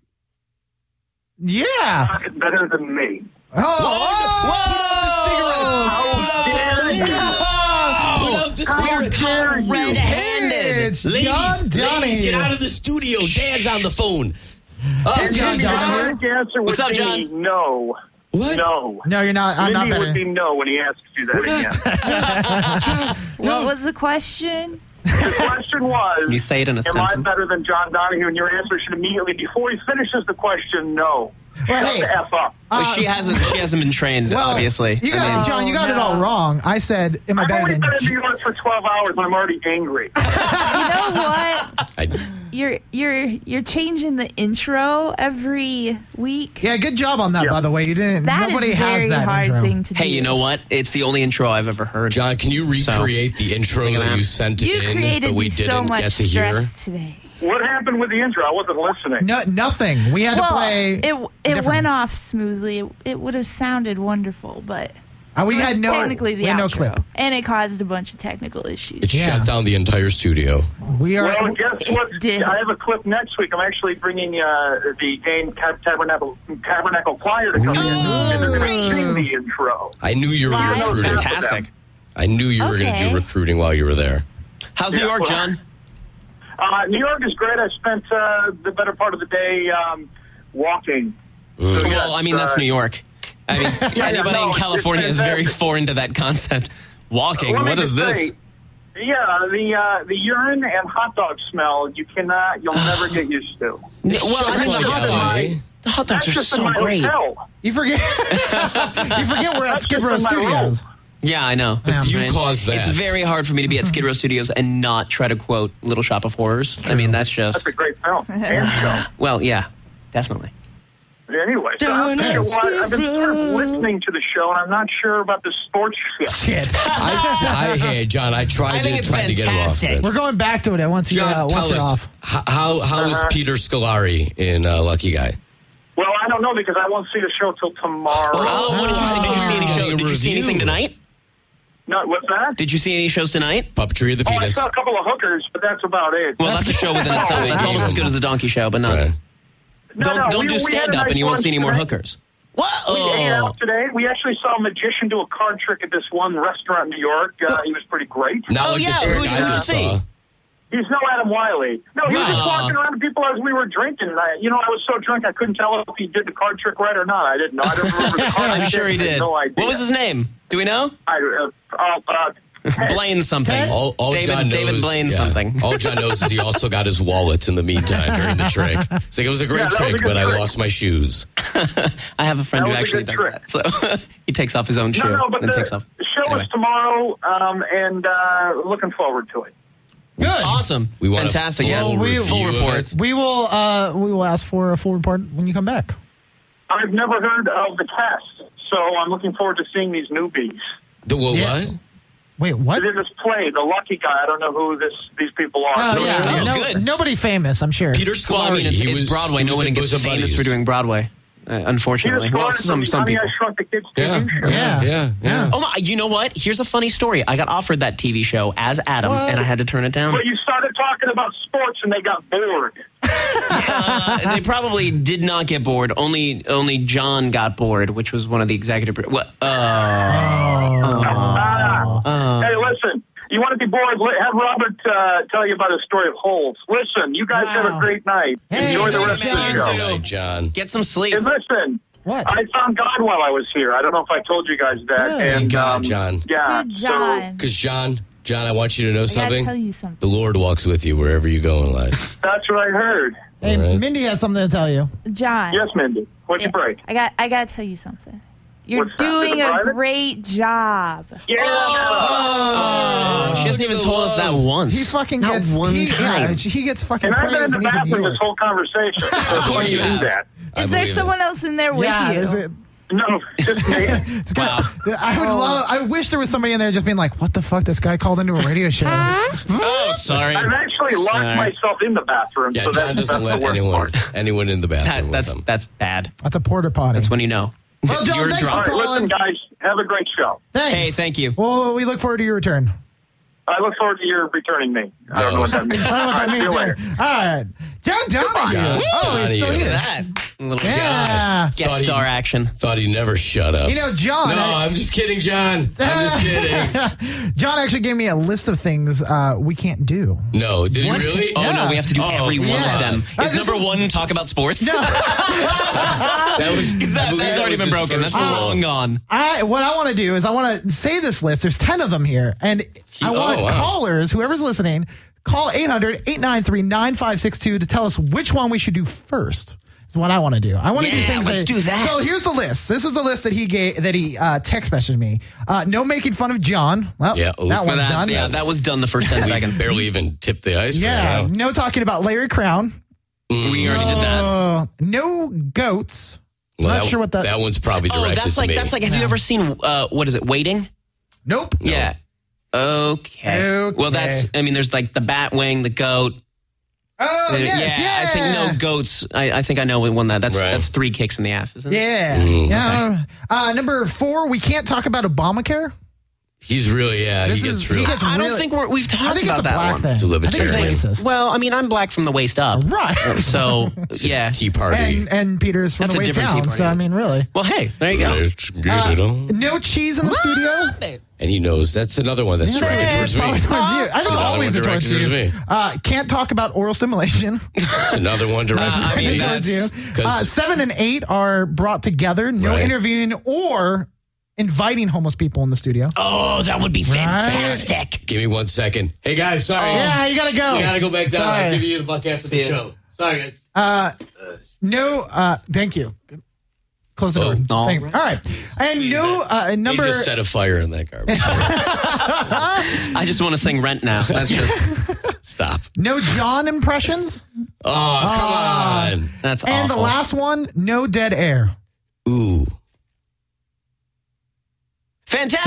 Yeah. It's better than me. Oh. Put up the cigarette. Red-handed. It's Ladies, John Donahue. ladies, get out of the studio. Dad's on the phone. Oh, Hey, John The Donahue. correct answer would What's up, be John? no. What? No. No, you're not. I'm Mindy not would be better. no when he asks you that again. What was the question? The question was, You say it in a am I sentence. better than John Donahue? And your answer should immediately, before he finishes the question, no. Well, Shut hey, the F up. uh, she hasn't. She hasn't been trained. well, obviously, You got, I mean, John, you got Oh, it all no. wrong. I said, am I I've better only than been in New York for twelve hours and I'm already angry. You know what? I, You're you're you're changing the intro every week. Yeah, good job on that, Yeah. by the way. You didn't. That is nobody a has very that hard intro. thing to do. hey, you know what? It's the only intro I've ever heard. John, can you recreate the intro Think of that that. you sent You in, created but we me didn't so much get to hear? stress today. What happened with the intro? I wasn't listening. No, nothing. We had Well, to play. it it different. went off smoothly. It, it would have sounded wonderful, but Uh, we it was had no. technically the we had no outro, clip. and it caused a bunch of technical issues. It Yeah. shut down the entire studio. We are. Well, guess what? It's dead. I have a clip next week. I'm actually bringing uh, the Dane Tab- Tabernacle, Tabernacle Choir to come in, and they're going to sing the intro. I knew you were Wow. recruiting. Fantastic. I knew you were going to Okay. do recruiting while you were there. How's New Yeah, York, well, John? Uh, New York is great. I spent uh, the better part of the day um, walking. Mm. So, Well, yes, I mean that's uh, New York. I mean, anybody no, in it's- California it's is very fantastic. foreign to that concept. Walking. Let me What is just this? say, yeah, the uh, the urine and hot dog smell. You cannot. You'll never get used to. Well, I mean, the Like hot L A. dogs. The hot dogs That's are just in so my great. hotel. You forget. you forget we're at That's Skid just Row in my Studios. Yeah, I know. Yeah. You I mean, caused that. It's very hard for me to be at Skid Row Studios and not try to quote Little Shop of Horrors. I mean, that's That's just a great film and show. well, yeah, definitely. Anyway, so I'll tell you what, I've been sort of listening to the show, and I'm not sure about the sports shit. Shit. I, I, hey, John, I tried I think to, it's tried to get him off of fantastic. it. We're going back to it once you John, uh, tell once you're us, off. h- how, how is Uh-huh. Peter Scolari in uh, Lucky Guy? Well, I don't know because I won't see the show till tomorrow. Oh, what did you see? Did you see any Oh, shows? Did you see review. anything tonight? No, what's that? Did you see any shows tonight? Puppetry of the Oh, I Penis. saw a couple of hookers, but that's about it. Well, that's a show within itself. That's almost as good as the Donkey Show, but not. Right. No, Don't no, don't we- do we had a stand up nice and you won't lunch see any more today. hookers. What? We ate Oh. out today. We actually saw a magician do a card trick at this one restaurant in New York. Uh, he was pretty great. Not Oh, like yeah, the trick who'd you I go just see? saw. He's no Adam Wiley. No, he was just Wow. walking around to people as we were drinking. And I, you know, I was so drunk I couldn't tell if he did the card trick right or not. I didn't know. I don't remember the card. I'm sure he I had did. No idea. What was his name? Do we know? I, uh, uh, uh, Blaine something. All, all David John knows, David Blaine yeah. something. All John knows is he also got his wallet in the meantime during the trick. It's like, it was a great Yeah, that was a trick, good but I trick. lost my shoes. I have a friend That who was a actually good does trick. that. So he takes off his own shoe no, no, but and the, takes off. the show Anyway. is tomorrow, um, and uh, looking forward to it. Good. Awesome. We want a Fantastic. full Yeah. Well, we- review full of report. it. We will. Uh, we will ask for a full report when you come back. I've never heard of the cast, so I'm looking forward to seeing these newbies. The well, Yeah. what? Wait, what? In this play, the lucky guy. I don't know who this these people are. Oh So yeah, Oh, no, good. nobody famous. I'm sure. Peter Scolari. Well, I mean, it's, he it's was, Broadway. he No was one in gets Bosom famous Buddies. for doing Broadway, uh, Peter unfortunately. Well, Scolari some from some Honey, people. I Shrunk the Kids Yeah. T V show. Yeah. Yeah, yeah. Oh my! You know what? Here's a funny story. I got offered that T V show as Adam, What? and I had to turn it down. But you started talking about sports and they got bored. Uh, they probably did not get bored. Only only John got bored, which was one of the executive. pro- What? Uh, Ah. Hey, listen. You want to be bored? Let- Have Robert uh, tell you about his story of holes. Listen, you guys have Wow. a great night. Hey, Enjoy the thanks, rest of the man. show. Too. All right, John. get some sleep. And listen, What? I found God while I was here. I don't know if I told you guys that. Good. And, Thank God, um, John. Yeah. Dude, so- John, Because, John, John, I want you to know I gotta something. tell you The something. Lord walks with you wherever you go in life. that's what I heard. Hey, All right. Mindy has something to tell you. John. Yes, Mindy. What'd you Yeah, break? I got I gotta tell you something. You're What's that? doing Is it a private? great job. Yeah. Oh, she hasn't even told us that once. He fucking Not gets one he, time. Yeah, he gets fucking And I've been in praise the and he's in New bathroom York. this whole conversation. So Of course why you do have. that? I Is there believe it. someone else in there with Yeah, you? there's a, No, just me. it's got, I would love. I wish there was somebody in there just being like, "What the fuck? This guy called into a radio show." Oh, sorry. I've actually locked Sorry. myself in the bathroom. Yeah, so John that's, doesn't that's let the worst anyone part. anyone in the That, bathroom with that's him. that's bad. That's a porta potty. That's when you know. Well, John, You're thanks drunk. for All right, calling. listen, guys, have a great show. Thanks. Hey, thank you. Well, we look forward to your return. I look forward to your returning me. I don't know what that means. I don't know what that All right, means see you either. later. All right, John Donahue. John Oh, he's still Donahue. here. that. A little Yeah. guest Thought he- star action. Thought he'd never shut up. You know, John. no, I- I'm just kidding, John. I'm just kidding. John actually gave me a list of things uh, we can't do. No, did What? he really? Oh, no, we have to do Oh, every one yeah. of them. Uh, Is this number is- one talk about sports? No. That was, Is that, I believe that's that already was been his broken. first That's rule. long gone. I what I want to do is I want to say this list. There's ten of them here, and I want oh, wow. callers, whoever's listening, call eight hundred, eight nine three, nine five six two to tell us which one we should do first. Is what I want to do. I want to do Yeah, things. let's do that. So here's the list. This was the list that he gave that he uh, text messaged me. Uh, no making fun of John. Well, Yeah, ooh. that For one's that, done. Yeah, that was done the first ten We seconds. barely even tipped the ice. Yeah. Right now. No talking about Larry Crown. We already did that. Uh, no goats. Well, Not that, sure what that. that one's probably Oh, directed that's to like me. that's like. Have you ever seen uh, what is it? Waiting. Nope. Yeah. Okay. Okay. Well, that's. I mean, there's like the bat wing, the goat. Oh Uh, yes, yeah, I think no goats. I, I think I know one that. That's Right. that's three kicks in the ass, isn't it? Yeah. Mm, yeah. Uh, number four, we can't talk about Obamacare. He's really, yeah, This he is- gets real. he gets I don't really- think we're, we've I talked think it's about a that black one. thing. It's a I think libertarian. it's racist. Well, I mean, I'm black from the waist up. Right. So yeah. Tea Party. And, and Peter's from That's the a waist different Tea down. Party. So I mean, really. Well, hey, there you go. Let's get Uh, it on. No cheese in the studio. And he knows that's another one that's directed Yeah, towards it's probably me. towards you. I think another always one are towards directed you. towards me. Uh, can't talk about oral stimulation. It's another one directed I to mean, me. towards you. that's- 'cause- Uh, seven and eight are brought together. No Right. interviewing or inviting homeless people in the studio. Oh, that would be fantastic. Give me one second. Hey guys, sorry. Yeah, you gotta go. You gotta go back down. Sorry. I'll give you the buck after the ya. show. Sorry, guys. Uh, no, uh, thank you. Close the door. Oh. All Thank- right. All right. And no, uh, He number. just set a fire in that garbage. I just want to sing Rent now. That's just Stop. No John impressions. Oh, come on. that's And awful. the last one, no dead air. Ooh. Fantastic.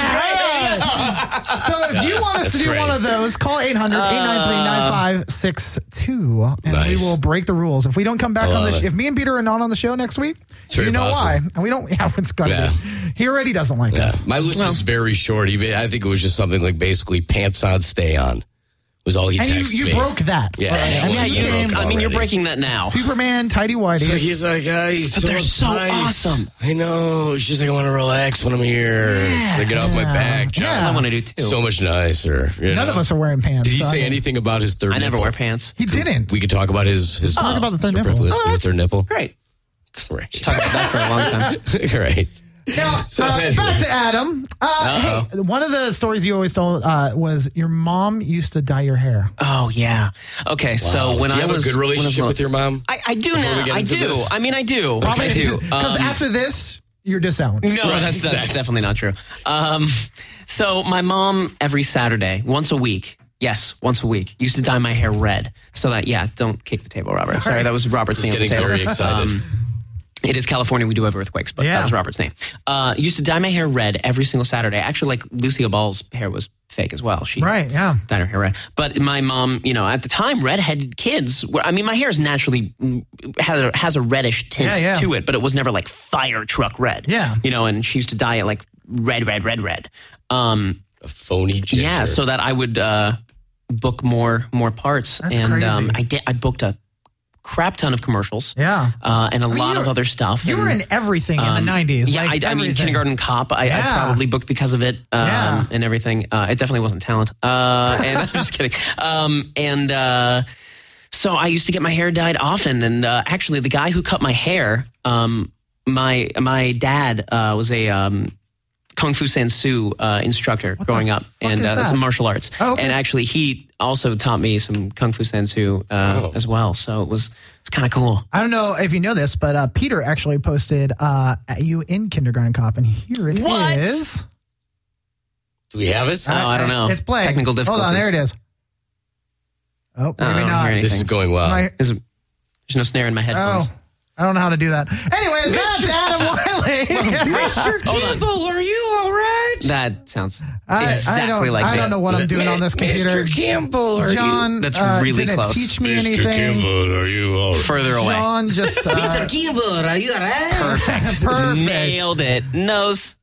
That So if you want us That's to do great. one of those, call eight hundred, eight nine three, nine five six two and Nice. we will break the rules. If we don't come back I on the love sh- it. if me and Peter are not on the show next week, It's very you know possible. why. And we don't yeah, it's gonna Yeah. be. He already doesn't like Yeah. us. My list was very short. Even I think it was just something like basically pants on, stay on. Was all he And you, texted you me. broke that. Yeah. Right. I mean, yeah, you you, came- I mean, you're already. breaking that now. Superman, tidy whitey. So he's like, uh, he's But so they're so uptight. awesome. I know. She's like, I want to relax when I'm here. Yeah, get off my Yeah. back, John. Yeah. I want to do too. So much nicer. you None know? of us are wearing pants. Did he so I say mean, anything about his third I never nipple? wear pants. He didn't. We could talk about his his talk about the third nipple. superfluous Oh, with their nipple. Great. Great. Talked about that for a long time. Great. Now, So uh, anyway. back to Adam. Uh, Uh-oh. hey, one of the stories you always told uh, was your mom used to dye your hair. Oh yeah. Okay, so Wow. when do you I have was a good when I was relationship little- with your mom? I, I do Before we now. get I into do. this? I mean, I do. I do. Because Um, after this, you're disowned. No, that's, that's definitely not true. Um, so my mom every Saturday, once a week, yes, once a week, used to dye my hair red. So that, yeah, don't kick the table, Robert. Sorry, that was Robert's Just name. on the getting table. very excited. Um, it is California. We do have earthquakes, but Yeah. that was Robert's name. Uh, used to dye my hair red every single Saturday. Actually, like Lucille Ball's hair was fake as well. She Right, yeah. dyed her hair red. But my mom, you know, at the time, redheaded kids were, I mean, my hair is naturally mm, has a, has a reddish tint Yeah, yeah. to it, but it was never like fire truck red. Yeah. You know, and she used to dye it like red, red, red, red. Um, A phony ginger. yeah, so that I would uh, book more more parts. That's and Um, crazy. I did. I booked a crap ton of commercials. Yeah. Uh, and a mean, lot you of were- other stuff. You were and, in everything in the um, nineties. Yeah, like I, I mean, everything. Kindergarten Cop, I, Yeah. I probably booked because of it um, Yeah. and everything. Uh, it definitely wasn't talent. Uh, and I'm just kidding. Um, and uh, so I used to get my hair dyed often. And uh, actually, the guy who cut my hair, um, my my dad uh, was a um, Kung Fu Sansu uh, instructor growing up, fuck and is uh, that's that? martial arts. Oh, okay. And actually, he also taught me some Kung Fu Sensu uh, Oh. as well. So it was it's kind of cool. I don't know if you know this, but uh, Peter actually posted uh, at you in Kindergarten Cop, and here it is. What? Do we have it? Oh, I don't it's, know. It's playing. Technical Hold on, difficulties. there it is. Oh, Oh, I maybe don't not. hear anything. This is going well. My- There's, there's no snare in my headphones. oh, I don't know how to do that. Anyways, that's Adam Wiley. Mister Campbell, are you all right? That sounds I, exactly I don't, like I that. don't know what Was I'm it doing on this computer. Mister Campbell, are John, That's uh, really didn't close. teach me you? Mister anything. Campbell, are you all right? Further away. John just uh, Mister Campbell, are you all right? Perfect. perfect. Nailed it. Nose.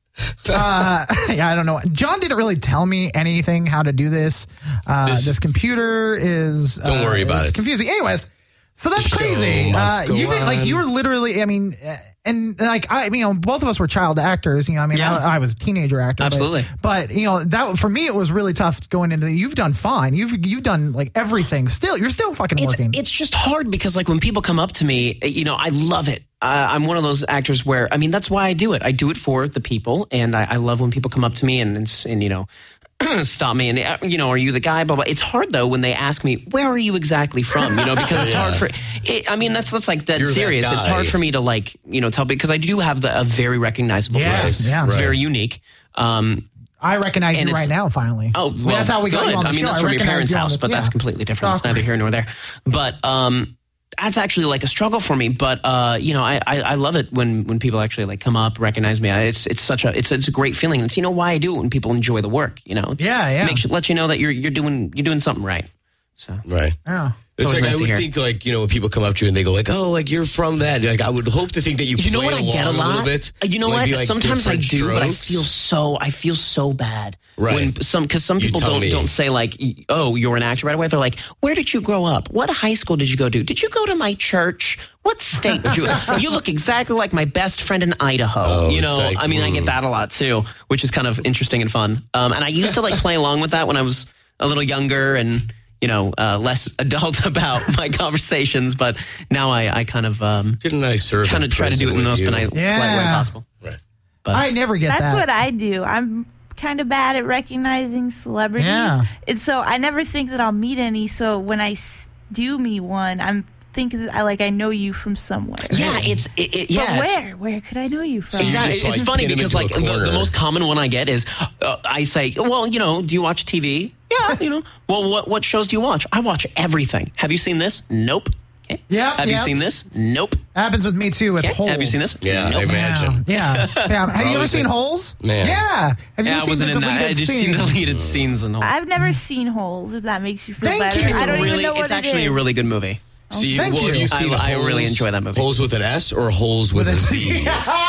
Uh, yeah, I don't know. John didn't really tell me anything how to do this. Uh, this, This- computer is. Don't uh, worry about it's it. Confusing. Anyways, so that's The show crazy. must Uh, go you like on. you were literally. I mean, uh, and like I, you know, both of us were child actors. You know, I mean, Yeah. I, I was a teenager actor. but- Absolutely. But, you know, that for me it was really tough going into. The, you've done fine. You've you've done like everything. Still, you're still fucking It's, working. it's just hard because, like, when people come up to me, you know, I love it. Uh, I'm one of those actors where, I mean, that's why I do it. I do it for the people, and I, I love when people come up to me and, and, and you know, stop me and, uh, you know, are you the guy? Blah, blah. It's hard, though, when they ask me, where are you exactly from? You know, because it's Yeah. hard for, it, I mean, that's, that's like, that You're that serious. It's guy. hard for me to, like, you know, tell, because I do have the, a very recognizable Yes, voice. yeah. It's Right. very unique. Um, I recognize and you it's- right now. Finally. Oh, I mean, well, that's how we good. got you on the I mean, show. that's from your recognize parents' you on house, the- but that's yeah. completely different. It's Oh. neither here nor there. But um, that's actually like a struggle for me. But uh, you know, I, I I love it when when people actually like come up, recognize me. I, it's it's such a it's it's a great feeling. It's you know why I do it when people enjoy the work. You know, it's, Yeah, yeah. Makes you, let you know that you're you're doing you're doing something right. So Right. Yeah. It's always like nice I to would hear. think, like, you know, when people come up to you and they go, like, oh, like, you're from that. Like, I would hope to think that you You know play what I get a along lot? little bit. Uh, You know Like, what? be, like, Sometimes I different do, but I strokes. feel so I feel so bad Right. when some because some You people tell don't me. don't say like, oh, you're an actor right away. They're like, where did you grow up? What high school did you go to? Did you go to my church? What state did you? You look exactly like my best friend in Idaho. Oh, you it's know, like, I mean, I get hmm. that a lot too, which is kind of interesting and fun. Um, and I used to like play along with that when I was a little younger and. You know, uh, less adult about my conversations, but now I, I kind of um, Didn't I serve kind in of try to do it in the prison most with benign you? Yeah. way possible. Right. But I never get That's that. what I do. I'm kind of bad at recognizing celebrities. Yeah. And so I never think that I'll meet any. So when I s- do meet one, I'm thinking that I like I know you from somewhere. yeah, it's it, it, yeah. But it's- where? Where could I know you from? you Exactly. just, It's like, funny pin him because into like a the, the corner. most common one I get is uh, I say, well, you know, do you watch T V? Yeah, you know. Well, what what shows do you watch? I watch everything. Have you seen this? Nope. Okay. Yeah, Have you yeah. seen this? Nope. happens with me too with Okay. holes. Have you seen this? Yeah, Nope. I imagine. Yeah, yeah. yeah. Have you ever always seen think- Holes? Man. Yeah. Have you Yeah, ever I seen wasn't the in that. I deleted just seen scenes? deleted scenes and all. I've never seen Holes. If that makes you feel Thank better. you. It's I don't a really, even know what it's actually it is. a really good movie. See, Thank well, you. have you seen I- I holes, really enjoy that movie. Holes with an S or holes with, With a a Z?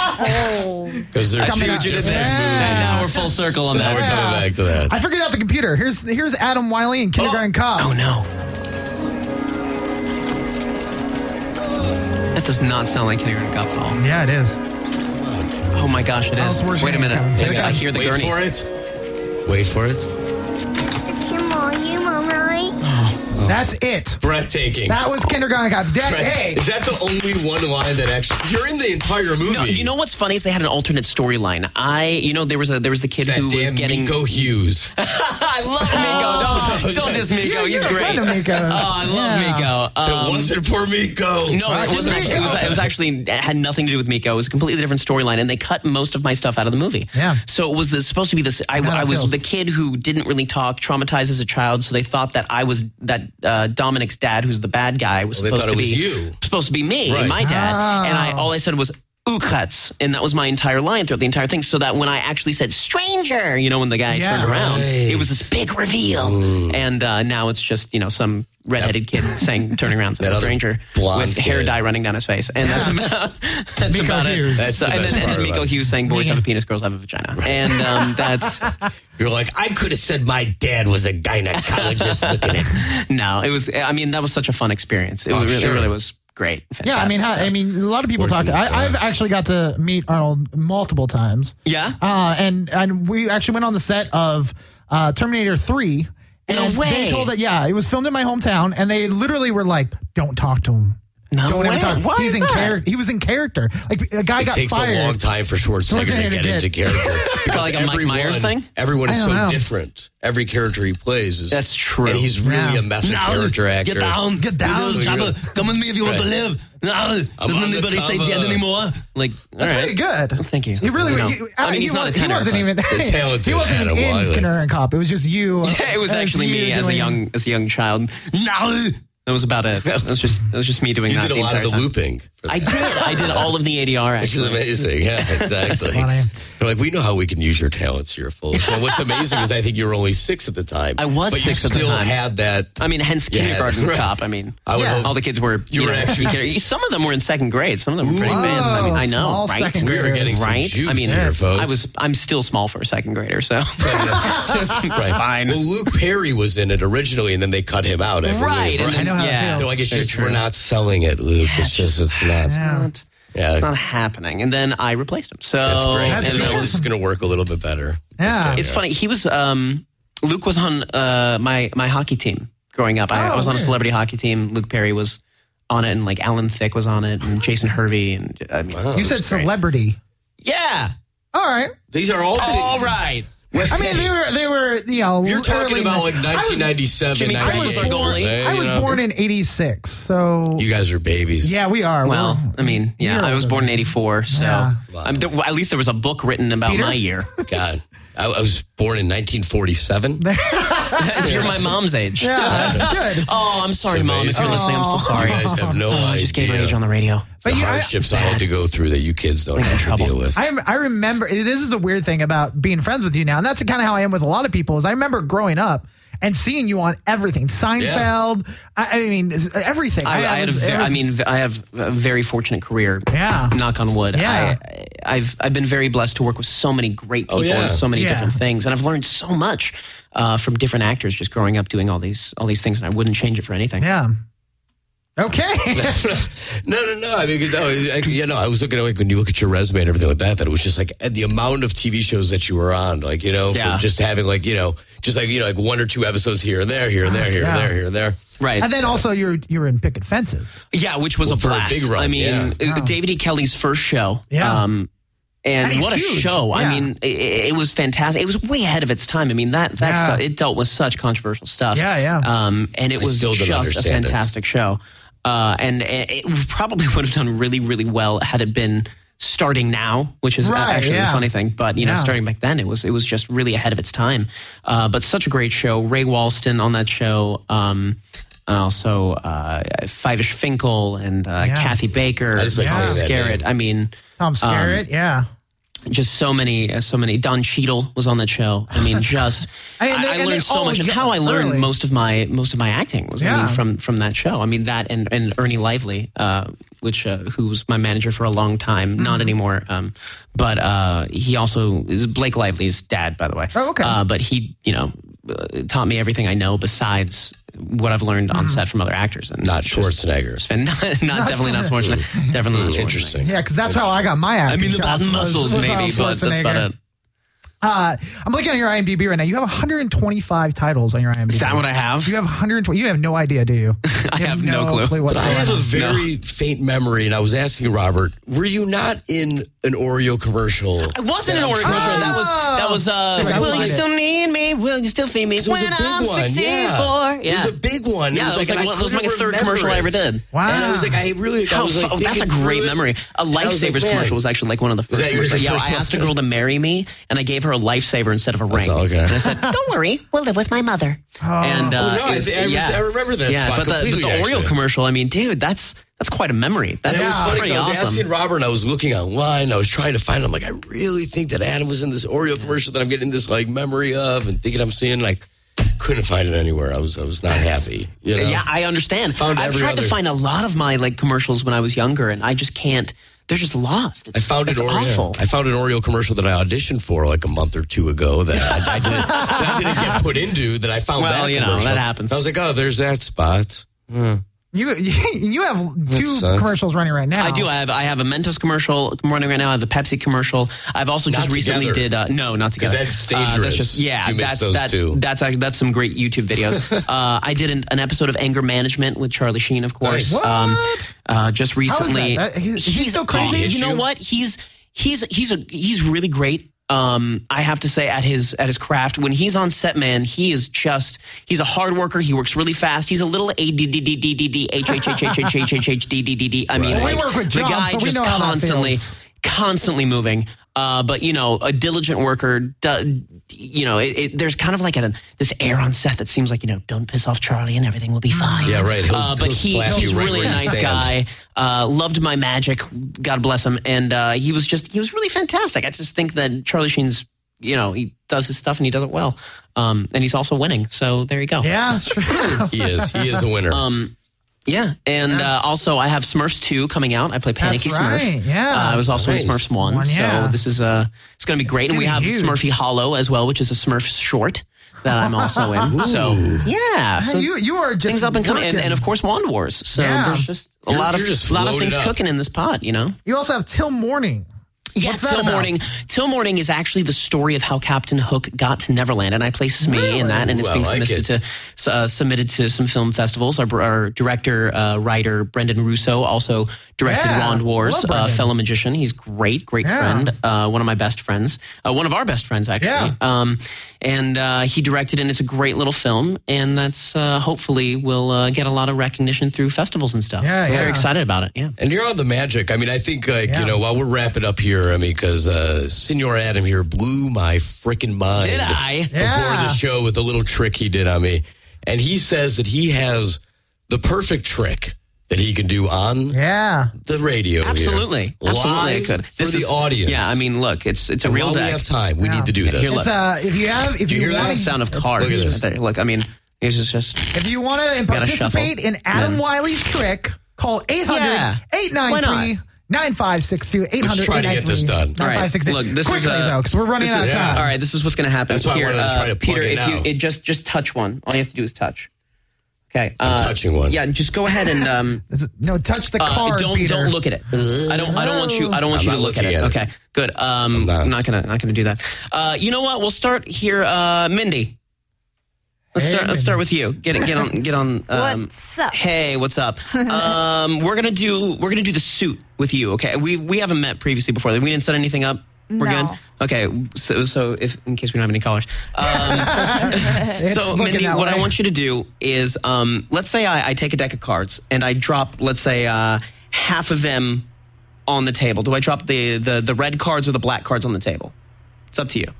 Holes. Because there's Coming two up. different Yeah. movies. Now we're full circle on Now that. we're coming back to that. I figured out the computer. Here's here's Adam Wiley in Kindergarten Cop. Oh no. That does not sound like Kindergarten Cop at all. Yeah, it is. Oh my gosh, it Oh, is. it's worse Wait a than minute. Kevin. It's- Here it I comes. hear the Wait gurney. for it. Wait for it. That's it. Breathtaking. That was Kindergarten Cop. That, Breath- hey, Is that the only one line that actually? You're in the entire movie. No, you know what's funny is they had an alternate storyline. I, you know, there was a there was the kid that who was damn getting. Miko Hughes. I love Miko. Don't, don't diss Miko. You're- He's you're a great. friend of Miko's. Oh, I love Yeah. Miko. If it Um, wasn't for Miko. no, Right, it wasn't Miko. actually. It was, it was actually it had nothing to do with Miko. It was a completely different storyline, and they cut most of my stuff out of the movie. Yeah. So it was this, supposed to be this. I, how it I was feels. the kid who didn't really talk, traumatized as a child. So they thought that I was that uh, Dominic's dad, who's the bad guy, was Well, they supposed thought to it be was you. supposed to be me, Right. my dad. Oh. And I all I said was Ukhuts, and that was my entire line throughout the entire thing. So that when I actually said stranger, you know, when the guy Yeah. turned around, Right. it was this big reveal. And uh, now it's just you know some redheaded kid saying turning around saying That other stranger blonde with hair kid. dye running down his face, and that's about that's Miko about Hughes. it. That's So- the and best then, and part then about Miko it. Hughes saying boys Yeah. have a penis, girls have a vagina, and um, that's You're like, I could have said my dad was a gynecologist looking at. no, it was. I mean, that was such a fun experience. It, Oh, was really, sure. it really was great. yeah. I mean, how, Fantastic. I mean, a lot of people Working talk. with I, I've that. actually got to meet Arnold multiple times. yeah. Uh, and and we actually went on the set of uh, Terminator three. No And way. They told that, yeah, it was filmed in my hometown, and they literally were like, "Don't talk to him. No Don't way. ever talk. Why He's is in that? character. He was in character. Like a guy It got takes fired. a long time for Schwarzenegger Schwarzenegger to get did. into character. Because like a Mike everyone, Myers thing? Everyone is I so don't know. different. Every character he plays is That's true. and he's really Yeah. a method character actor. Get down. Get down. Really, really. Come with me if you want to Right. live. No, I'm doesn't on the anybody stay cover. dead anymore? Like, That's all right. pretty good. Thank you. He really. You know. he- I mean, he he's not a was- tenor, He wasn't but- even. The talented He wasn't Adam in Wiley. Kindergarten Cop. It was just you. Yeah, it was It's actually you me as a doing- young as a young child. No. That was about it. That was just that was just me doing You that did a the lot entire of the time. looping. For I that. did. I did all of the A D R Which is actually. amazing. Yeah, exactly. Funny. They're like, we know how we can use your talents here, folks. Well, what's amazing is I think you were only six at the time. I was but six you at the still time. had that. I mean, hence Yeah, kindergarten right. cop. I mean, I would Yeah. hope all the kids were. You You were know, actually- some of them were in second grade. Some of them were pretty advanced. I mean, I know, small right? second we were getting some right? juice I mean, here, folks. I was. I'm still small for a second grader, so just Right. fine. Well, Luke Perry was in it originally, and then they cut him out. I believe, Right, and right? I know how it yeah, feels. They're like, it's very just true. we're not selling it, Luke. it's just it's not. Yeah. Not- Yeah, It's not happening. And then I replaced him. So that's great. That's and good. that was going to work a little bit better. Yeah. It's funny. He was um, Luke was on uh, my my hockey team growing up. I, Oh, I was on a weird. celebrity hockey team. Luke Perry was on it, and like Alan Thicke was on it, and Jason Hervey, and I mean, Wow. You it said was great. celebrity. Yeah. All right. These are all. All right. I mean, they were they were you know. You're talking early about nineties. like nineteen ninety-seven, Jimmy Craig was our ninety-eight, goalie. right? I You was know? born in eighty-six, so You guys are babies. yeah, we are. Well, We're- I mean, yeah, you're I was older born in than me. eighty-four, so Yeah. I'm, there, well, at least there was a book written about Peter? my year. God, I, I was born in nineteen forty-seven. You're my mom's age. Yeah, good. Oh, I'm sorry, It's Mom. If you're amazing. listening, I'm so sorry. You guys have no Oh, idea. I just gave her age on the radio. the But you- I- hardships I, had to go through that you kids don't in have to trouble. deal with. I I remember this is a weird thing about being friends with you now, and that's kind of how I am with a lot of people. Is I remember growing up and seeing you on everything, Seinfeld. I, I mean, everything. I, I had a was ve- I everything. mean, I have a very fortunate career. Yeah. Knock on wood. Yeah. I, I've I've been very blessed to work with so many great people Oh, yeah. and so many Yeah. different things, and I've learned so much uh, from different actors just growing up doing all these all these things, and I wouldn't change it for anything. yeah. Okay. No, no, no. I mean, no, I, you know, I was looking at like when you look at your resume and everything like that, that it was just like the amount of T V shows that you were on, like you know, Yeah. from just having like you know, just like you know, like one or two episodes here and there, here and there, here Yeah. and there, here and there. Right. And then also you're you were in Picket Fences. Yeah, which was Well, a for a blast. big run, I mean, yeah. uh, David E. Kelly's first show. Yeah. Um, and And it's what a huge. show! Yeah. I mean, it, it was fantastic. It was way ahead of its time. I mean, that that Yeah. stuff it dealt with such controversial stuff. Yeah, yeah. Um, and it I was still don't just a understand it. fantastic show. Uh, and it it probably would have done really, really well had it been starting now, which is Right, actually yeah. the funny thing. But you know, Yeah. starting back then, it was it was just really ahead of its time. Uh, but such a great show. Ray Walston on that show. Um, and also uh, Five-ish Finkel and uh, Yeah. Kathy Baker, I just like Tom saying that Skerritt. name. I mean, Tom Skerritt. yeah. just so many, uh, so many. Don Cheadle was on that show. I mean, just I I, mean, they're- I and they learned so all much. It's get how I learned early. most of my most of my acting was I Yeah. mean from from that show. I mean that and and Ernie Lively, uh, which uh, who was my manager for a long time, Mm-hmm. not anymore. Um, but uh, he also is Blake Lively's dad, by the way. Oh, okay. Uh, but he, you know, uh, taught me everything I know besides what I've learned on Mm-hmm. set from other actors. And Not just- Schwarzenegger. it's been- not, definitely not Schwarzenegger. Definitely not Schwarzenegger. Interesting. Yeah, because that's how I got my acting. I mean, the chops button was- muscles, was on Maybe, but that's about Schwarzenegger. it. Uh, I'm looking at your IMDb right now. You have one hundred twenty-five titles on your IMDb. Is that what I have? You have one hundred twenty. You have no idea, do you? I You have no clue. what's But I going have a on. very faint memory, and I was asking Robert, were you not in an Oreo commercial? I wasn't that an I'm Oreo trying- commercial. That was that was. Uh, Right. will you Right. still need me? Will you still feed me It was when a big I'm one, sixty-four? yeah. It was Yeah. a big one. It Yeah, that was like, I one- that was like a couldn't third remember commercial I it. ever did. Wow. And I was like, I really, I How was like, fu- that's a thinking great through it. memory. A And I was like, lifesavers man. commercial was actually like one of the first. that your commercials. Yeah, first I asked a one? girl to marry me, and I gave her a lifesaver instead of a ring. all, okay. And I said, "Don't worry, we'll live with my mother." And uh, Oh, no, I it was- thi- I was- yeah. I remember that Yeah, spot but the, but the completely, Oreo actually. commercial. I mean, dude, that's that's quite a memory. That's And it was funny 'cause pretty I was awesome. asking Robert, and I was looking online. I was trying to find. I'm like, I really think that Adam was in this Oreo commercial that I'm getting this like memory of, and thinking I'm seeing. Like, couldn't find it anywhere. I was, I was not happy. You know? Yeah, I understand. Found I've every tried other- to find a lot of my like commercials when I was younger, and I just can't. They're just lost. I found it's an Oreo. awful. I found an Oreo commercial that I auditioned for like a month or two ago that I, I, didn't, that I didn't get put into. That I found Well, that you know, commercial. that happens. I was like, oh, there's that spot. Huh. You you have two sucks. commercials running right now. I do. I have I have a Mentos commercial running right now. I have the Pepsi commercial. I've also Not just recently together. did uh, no, not together. 'Cause that's Uh, dangerous that's just yeah. if you mix That's those that, two. that's actually that's some great YouTube videos. uh, I did an, an episode of Anger Management with Charlie Sheen, of course. Nice. What? Um, uh, just recently. That? That- is he still crazy? You know Issue? what? He's he's he's a he's really great. Um, I have to say at his at his craft, when he's on set, man, he is just he's a hard worker. He works really fast. He's a little A D D D D D D H H H H H H H H D D D D. I mean, Right. We work with the John, guy so we just know how that constantly feels. constantly moving. Uh, but you know, a diligent worker. Do, you know, it, it, there's kind of like a this air on set that seems like, you know, don't piss off Charlie and everything will be fine. Yeah, right. He'll- uh, but he'll he, slap he's you right really where a you nice stand. guy. Uh, loved my magic. God bless him. And uh, he was just he was really fantastic. I just think that Charlie Sheen's, you know, he does his stuff and he does it well. Um, and he's also winning. So there you go. Yeah, that's true. He is. He is a winner. Um, yeah, and uh, That's- also I have Smurfs two coming out. I play Panicky That's right, Smurf. yeah. uh, I was also Nice. in Smurfs one, One, yeah. so this is uh, it's going to be great. And we have huge. Smurfy Hollow as well, which is a Smurf short that I'm also in. So yeah, so Hey, you you are just things up and coming, and, working. and of course Wand Wars. So Yeah. there's just a You're- lot of you're just a lot of loaded things up. cooking in this pot, you know. You also have Till Morning. Yeah, What's that Till about? Morning. Till Morning is actually the story of how Captain Hook got to Neverland, and I play Smee in that, and it's Ooh, I being like submitted it. to uh, submitted to some film festivals. Our, our director, uh, writer Brendan Russo also directed Yeah, Wand Wars, love uh, Brendan. fellow magician. He's great, great Yeah. friend, uh, one of my best friends, uh, one of our best friends actually. Yeah. Um, and uh, he directed, and it's a great little film, and that's uh, hopefully will uh, get a lot of recognition through festivals and stuff. Yeah, Very yeah. excited about it. Yeah. And you're on the magic. I mean, I think, like, Yeah. you know, while we're wrapping up here, I mean, because uh, Senor Adam here blew my freaking mind. Did I? Before Yeah. the show with the little trick he did on me. And he says that he has the perfect trick that he can do on Yeah. the radio here. Absolutely, absolutely, I Live could. for the audience. Yeah, I mean, look, it's it's a And real while deck. we have time, we need to do this. Here, It's look. uh if you have if Do you you, hear want That's that? the sound of cards. Look at this. right there. Look, I mean, it's just, just if you want to gotta participate shuffle. in Adam Yeah. Wiley's trick, call eight hundred, Yeah. eight nine three, nine five six two, eight hundred, Let's try to get this done. All right, nine five six two. look, this is, Quickly, uh, though, because we're running this out of is- time. yeah. all right, this is what's going to happen. That's why I Here, wanted to uh, try to plug Peter, it if you now. it just just touch one, all you have to do is touch. Okay, I'm uh, touching one. Yeah, just go ahead and um, This is- No, touch the uh, card, don't Peter. don't look at it. I don't I don't want you I don't want I'm you to not look at looking it. at it. Okay, good. Um, I'm not. I'm not gonna not gonna do that. Uh, you know what? We'll start here, uh, Mindy. Let's Hey, start. Let's Mindy. start with you. Get get on. Get on. Um, What's up? Hey, what's up? Um, we're gonna do. We're gonna do the suit with you. Okay. We we haven't met previously before. We didn't set anything up. We're No. good. Okay. So so if in case we don't have any callers. Um, It's so looking Mindy, that what I way. want you to do is, um, let's say I, I take a deck of cards and I drop, let's say, uh, half of them on the table. Do I drop the, the the red cards or the black cards on the table? It's up to you.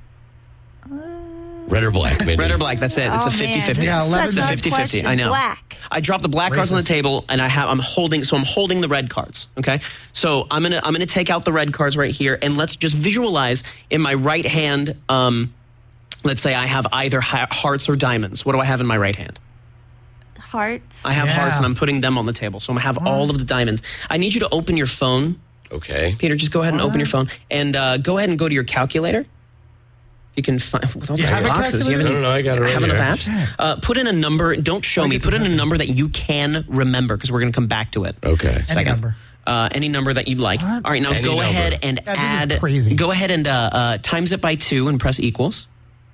Red or black, Mindy? Red or black, that's it. It's Oh, a fifty-fifty. Yeah, man, eleven- this It's is a such fifty-fifty. question. I know. Black. I drop the black cards on the Racist. table, and I have I'm holding. So I'm holding the red cards. Okay. So I'm gonna I'm gonna take out the red cards right here, and let's just visualize in my right hand. Um, let's say I have either ha- hearts or diamonds. What do I have in my right hand? Hearts. I have Yeah. hearts, and I'm putting them on the table. So I'm gonna have all of the diamonds. I need you to open your phone, Okay. Peter. Just go ahead and open your phone, and uh, go ahead and go to your calculator. You can find with all You those have a boxes. You have, calculator? any, No, no, I got it right have enough here. apps. Uh, put in a number. Don't show me. guess Put in it's a not- number that you can remember because we're going to come back to it. Okay. Any Second. number. Uh, any number that you'd like. What? All right, now Any go number. ahead and Guys, this is add. crazy. Go ahead and uh, uh, times it by two and press equals.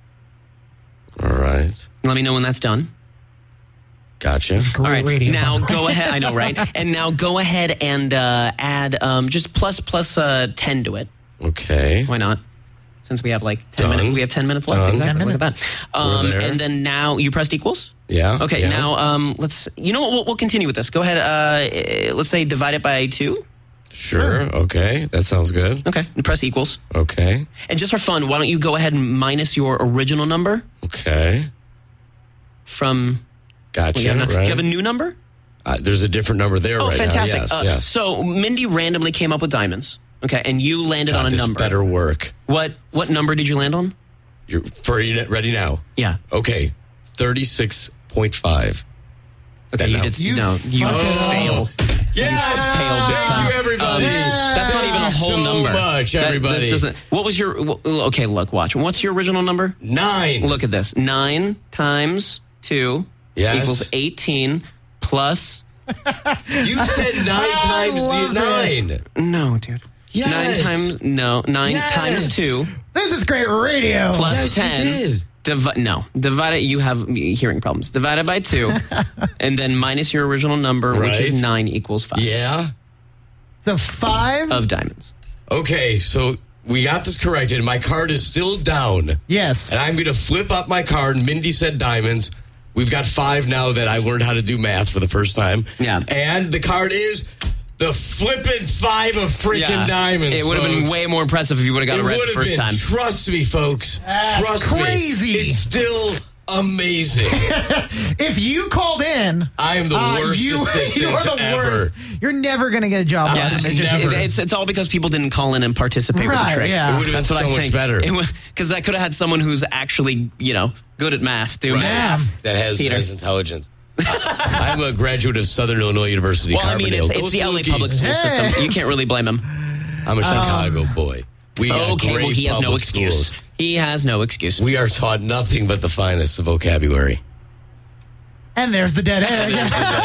All right. Let me know when that's done. Gotcha. Great All right, radio. now go ahead. I know, right? And now go ahead and uh, add um, just plus plus uh, ten to it. Okay. Why not? Since we have like ten Done. minutes, we have ten minutes left. Done. Exactly. ten Look at minutes. that. Um, We're there. and then now you pressed equals. Yeah. Okay. yeah. Now um, let's. You know what? We'll, we'll continue with this. Go ahead. Uh, eh, let's say divide it by two. Sure. Okay. That sounds good. Okay. And press equals. Okay. And just for fun, why don't you go ahead and minus your original number Okay. from. Gotcha. well, you have a- right. Do you have a new number? Uh, there's a different number there Oh, right fantastic. now. Yes. Uh, yes. So Mindy randomly came up with diamonds. Okay, and you landed God, on a this number. better work. What what number did you land on? You're for are you ready now? Yeah. Okay. thirty-six point five. Okay, Then you no. did. You no, you fucked it up. failed. Yeah. failed big time. Thank you, everybody. That's not Thank even a you whole so number. much, That- everybody. this doesn't. What was your? wh- Okay, look, watch. What's your original number? Nine. Look at this. Nine times two Yes. equals eighteen plus You said nine I times love the nine. No, dude. Yes. Nine times, no, nine Yes. times two This is great radio. plus Yes, you ten. did. Divi- no, divide it. You have hearing problems. Divide it by two, and then minus your original number, which is Right. nine, equals five Yeah. So five. of diamonds. Okay, so we got this corrected. My card is still down. yes. And I'm going to flip up my card. Mindy said diamonds. We've got five now that I learned how to do math for the first time. Yeah. And the card is the flippin' five of freaking diamonds. It would have been folks. way more impressive if you would have got it, It right would the have first been. time. Trust me, folks. That's Trust crazy. me. It's still amazing. If you called in, I am the uh, worst you, assistant you are the ever. worst. You're never going to get a job. Yeah, as a magician. never. It- it's, it's all because people didn't call in and participate with Right, the trick. yeah. It would have been That's what so I much think. better. Because I could have had someone who's actually, you know, good at math doing Right. math. That has, Peter. has intelligence. I'm a graduate of Southern Illinois University. Well, I mean, it's, Carbondale. Go it's the L A Smokies. public school system. Yes. You can't really blame him. I'm a Chicago boy. We got Okay, great well, he has no public excuse. schools. He has no excuse. We are taught nothing but the finest of vocabulary. And there's the dead egg. No,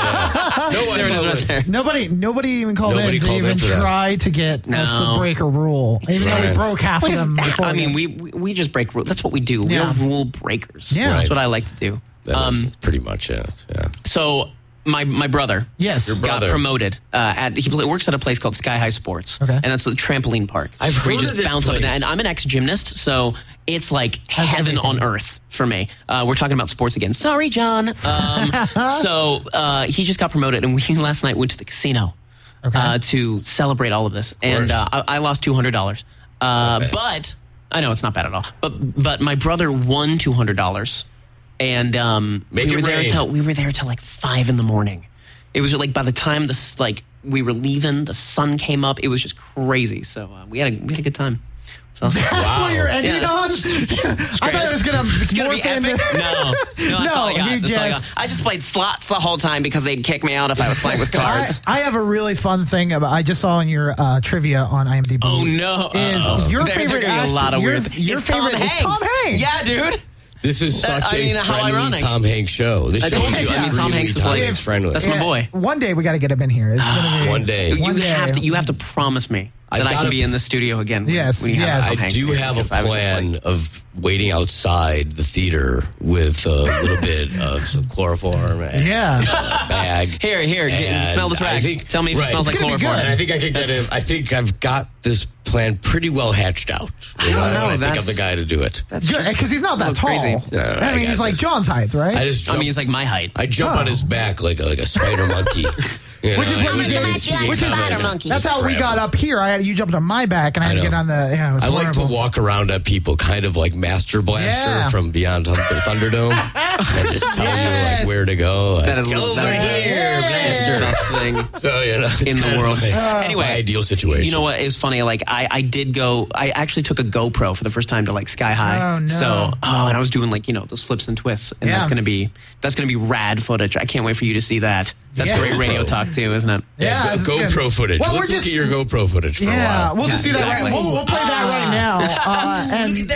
I There it is thought- right there. Nobody, nobody even called Nobody in to called in even for that. try to get us No. to break a rule, even though we Right. broke half What of is them. that? Before I mean, we, we we just break rules. That's what we do. Yeah. We're rule breakers. Yeah. That's Right. what I like to do. That Um, is pretty much it. Yeah. So my my brother, yes, Your got brother. promoted. Uh, at he pl- works at a place called Sky High Sports, Okay. and that's a trampoline park. I've where you heard just of this bounce up and place. down. And I'm an ex gymnast, so it's like How's heaven everything? on earth for me. Uh, we're talking about sports again. Sorry, John. Um, so uh, he just got promoted, and we last night went to the casino Okay. uh, to celebrate all of this, and uh, I, I lost two hundred dollars. Uh, bad. but I know it's not bad at all. But but my brother won two hundred dollars, and um, Make we it were there rain. till we were there till like five in the morning. It was like by the time the s- like we were leaving, the sun came up. It was just crazy. So uh, we had a we had a good time. So, That's what you're ending Yeah, on? I thought it was going to it's gonna be epic. No, no, that's No, all I got. you That's all I just- got. I just played slots the whole time because they'd kick me out if I was playing with I, cards. I have a really fun thing about. I just saw in your uh, trivia on IMDb. Oh no! Is Uh-oh. your there, favorite there are gonna be a actor- lot of your, weird. Your it's favorite Tom is Hanks. Tom Hanks. Yeah, dude. This is Uh, such I mean, a how friendly ironic. Tom Hanks show. This I show told is you. I mean, Tom really Hanks is Tom like- Hanks friendly. That's my boy. One day we got to get him in here. It's gonna be One day. You One have day. to. You have to promise me I've that I can gotta- be in the studio again. when- Yes, when you have yes. Tom I Hanks do here, have a because I was just plan like- of waiting outside the theater with a little bit of some chloroform and Yeah. a bag. Here, here, get- And smell this I rag. think- Tell me if it right. smells like It's gonna be chloroform. good. And I think I could get him. I think I've got this plan pretty well hatched out. You I don't know, I think I'm that's- the guy to do it. That's just Because he's not so that tall. crazy. No, I I mean, got he's like this. John's height, right? I just I jump, mean, he's like my height. I jump Oh. on his back like a, like a spider monkey. You Which know, is what and you I did. just get Which is covered. That's how we got up here. I had you jumped on my back, and I had I to get know. on the. Yeah, it was I like to horrible. walk around at people, kind of like Master Blaster Yeah. from Beyond Thund- the Thunderdome. I just tell you Yes. like where to go. Like, That is go over that is- here, That's the Blaster. best thing. So you know, it's In the kind of world. my, Uh, my anyway, ideal situation. You know what is funny? Like I, I did go. I actually took a GoPro for the first time to like Sky High. Oh, no. So oh, and I was doing like you know those flips and twists, and Yeah. that's gonna be that's gonna be rad footage. I can't wait for you to see that. That's Yeah. great radio talk too, isn't it? Yeah, Yeah, go- it's GoPro good. footage. Well, Let's we're look just- at your GoPro footage for Yeah, a while. we'll just do that. exactly. Right. We'll, we'll play that right now. Uh, and Look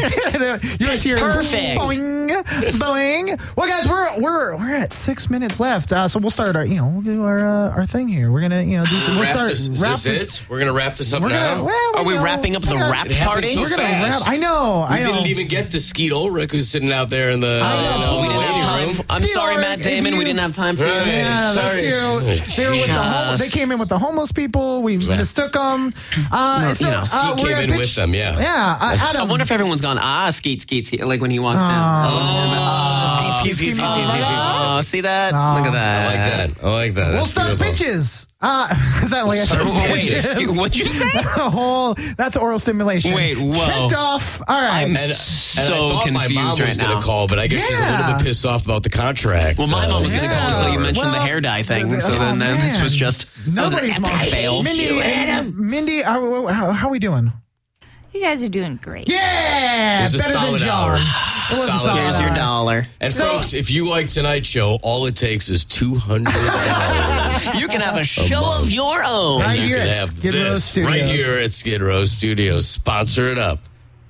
at that. you guys hear perfect. boing, boing. Well, guys, we're we're we're at six minutes left, uh, so we'll start our you know we'll do our uh, our thing here. We're gonna you know do some, we'll Wrap start this, is wrap this it? We're gonna wrap this up We're now. gonna. Well, Are we you know, wrapping up the we're gonna- rap It happened party? so We're gonna wrap. fast. I know. We I know. didn't even get to Skeet Ulrich, who's sitting out there in the, I know. in the Oh, we didn't waiting have room. time. I'm Steve sorry, Ulrich, Matt if Damon. you- We didn't have time for Right. you. Yeah, that's Sorry. cute. They were with the hom- Yes. They came in with the homeless people. We mistook them. Uh, No, so, you know, uh, Skeet we're came gonna in pitch- with them, yeah. Yeah, uh, I Adam. wonder if everyone's gone, ah, skeet, skeet, skeet, like when he walked in. Oh, Skeet, skeet, skeet, skeet, skeet, skeet. Oh, see that? Oh. Look at I that. like that. I like that. We'll That's start beautiful. pitches. Uh, is that like I said? Oh, wait, pitches? excuse- what'd you say? A whole that's oral stimulation. Wait, whoa. Checked off. All right. I'm And, so and I thought my confused mom was right going now. to call, but I guess she's a little Yeah. bit pissed off about the contract. Well, my uh, mom was going to Yeah. call until you mentioned the Well, hair dye thing. So oh, then, then this man. was just that was an Nobody's epic mom. fail. Mindy, Mindy, how, how, how are we doing? You guys are doing great. Yeah, It was a better than solid John. hour. It was a Solid solid Here's your hour. dollar. And folks, if you like tonight's show, all it takes is two hundred dollars. You can have a show of your own. Right you here can at have Skid Row this Studios. right here at Skid Row Studios. Sponsor it up.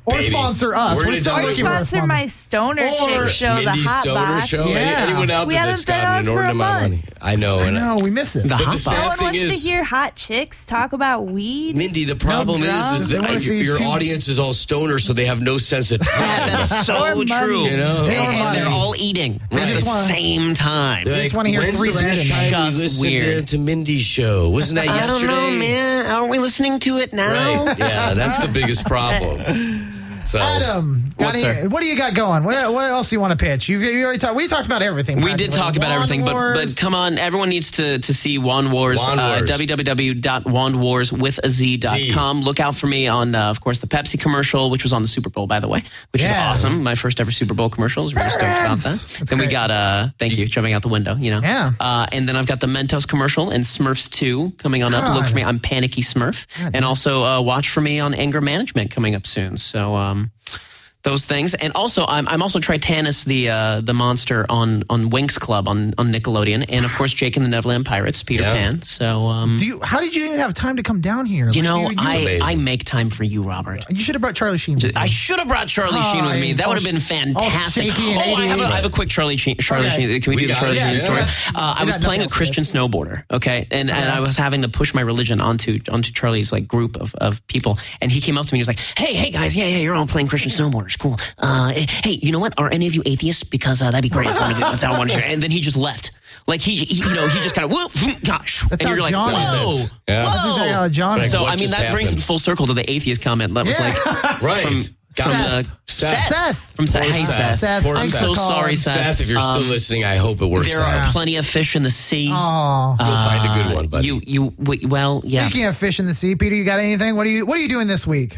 Or Baby. sponsor us. We're We're gonna still do Or it. looking for a sponsor sponsor. my stoner Or chick show, the Mindy's Hot Stoner Box. Show. Yeah. Anyone out We there haven't that's been got on an for a inordinate amount of month. money. I know. I and know, we miss it. The But hot the box. sad No one thing wants is, to hear hot chicks talk about weed. Mindy, the problem No is, drugs. is They that wanna your, see your two- audience is all stoner, so they have no sense of time. Yeah, that's so Or money. true. You know? They and, are and money. they're all eating They at just the wanna- same time. They're just wanna hear when's three the last beers time tonight. we Just listened weird. to, to Mindy's show? Wasn't that I yesterday? don't know, man. Are we listening to it now? Right. Yeah, that's the biggest problem. So, Adam, got What's any- there? what do you got going? What, what else do you want to pitch? You, you already talked. We talked about everything. We did practically. talk about Wand everything, but Wars. but come on, everyone needs to to see Wand Wars. Wand Uh, Wars. w w w dot wand wars with a z dot com. Look out for me on, uh, of course, the Pepsi commercial, which was on the Super Bowl, by the way, which Yeah. is awesome. My first ever Super Bowl commercial. I was really stoked about that. That's Then we great. got uh, thank you, jumping out the window. You know, Yeah. Uh, and then I've got the Mentos commercial and Smurfs two coming on up. God. Look for me. I'm Panicky Smurf, and also uh, watch for me on Anger Management coming up soon. So. Um, Those things, and also I'm I'm also Tritanus the uh, the monster on on Winx Club on, on Nickelodeon, and of course Jake and the Neverland Pirates, Peter Yeah. Pan. So um, Do you, how did you even have time to come down here? you Like, know you, I amazing. I make time for you, Robert. you should have brought Charlie Sheen. with I you. should have brought Charlie Oh, Sheen with me. That all would have been sh- fantastic. all shaky and Oh, I have, a, eighty. I have a quick Charlie Sheen. Charlie Okay. Sheen. Can we, We do the got Charlie it. Sheen Yeah, story? yeah. Uh, I We was got playing a nothing else to Christian snowboarder, okay, and and I was having to push my religion onto onto Charlie's like group of, of people, and he came up to me. He was like, "Hey, hey guys, yeah, yeah, you're all playing Christian snowboarders, cool. Uh, hey, you know what? Are any of you atheists? Because uh, that'd be great if one of you. If I wanted to." And then he just left. Like he, he you know, he just kind of whoop, gosh, That's and how you're like, John whoa, is. Yeah. whoa. That's exactly how John is. So What I mean just that brings it happened? full circle to the atheist comment. That was Yeah. like right. from, Got from it. uh, Seth. Seth. from Seth. Poor Hey Seth. Seth, Seth, Poor I'm thanks so for calling. sorry, Seth. Seth, if you're still Um, listening, I hope it works There out. are plenty of fish in the sea. Oh. You'll find a good one, buddy. You you w- well yeah. Speaking of fish in the sea, Peter, you got anything? What are you What are you doing this week?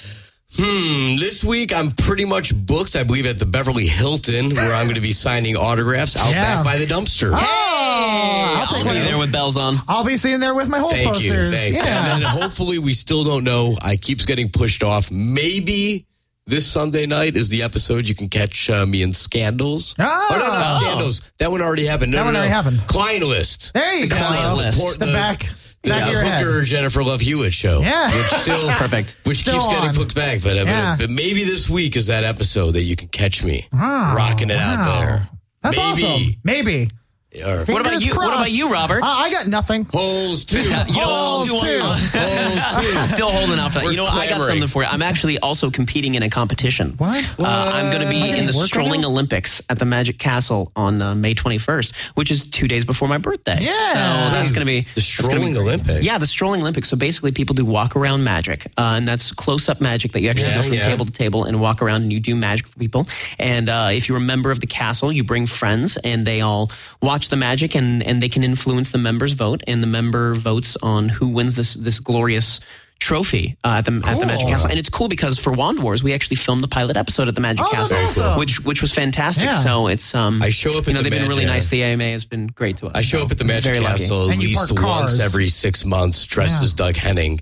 Hmm, this week I'm pretty much booked, I believe, at the Beverly Hilton, where I'm going to be signing autographs out Yeah. back by the dumpster. Oh, I'll, I'll take be one. there with bells on. I'll be sitting there with my whole Thank you. posters. Thanks. Yeah. And then hopefully we still don't know. I keeps getting pushed off. Maybe this Sunday night is the episode you can catch uh, me in Scandals. Oh. oh, no, not Oh. Scandals. That one already happened. No, That no, one no. already happened. Client List. There you go. Client List. port- The back, The back of your head. hooker Jennifer Love Hewitt show. Yeah. Which still Perfect. Which Still keeps getting on. booked back. But, uh, Yeah. but maybe this week is that episode that you can catch me Oh, rocking it wow. out there. That's Maybe. awesome. Maybe. Or What about Fingers you? What crossed. about you, Robert? Uh, I got nothing. Holes too. You know, Holes you want- too. Holes too. Still holding out for that. We're You know what? I got clamoring. something for you. I'm actually also competing in a competition. What? Uh, I'm going to be What? in the Work right Strolling now? Olympics at the Magic Castle on uh, May twenty-first, which is two days before my birthday. Yeah. So that's going to be The that's gonna be Strolling great. Olympics. Yeah, the Strolling Olympics. So basically, people do walk around magic, uh, and that's close up magic that you actually Yeah, go from yeah. table to table and walk around and you do magic for people. And uh, if you're a member of the castle, you bring friends and they all watch the magic and, and they can influence the members' vote, and the member votes on who wins this this glorious trophy uh, at the at the Magic Cool. Castle. And it's cool because for Wand Wars, we actually filmed the pilot episode at the Magic Oh, that's Castle, awesome. which which was fantastic. Yeah. So it's um, I show up you at know, the they've been really Magic- nice. The A M A has been great to us. I show So up at the Magic very lucky. Castle at And you least park once cars. every six months, dressed Yeah. as Doug Henning,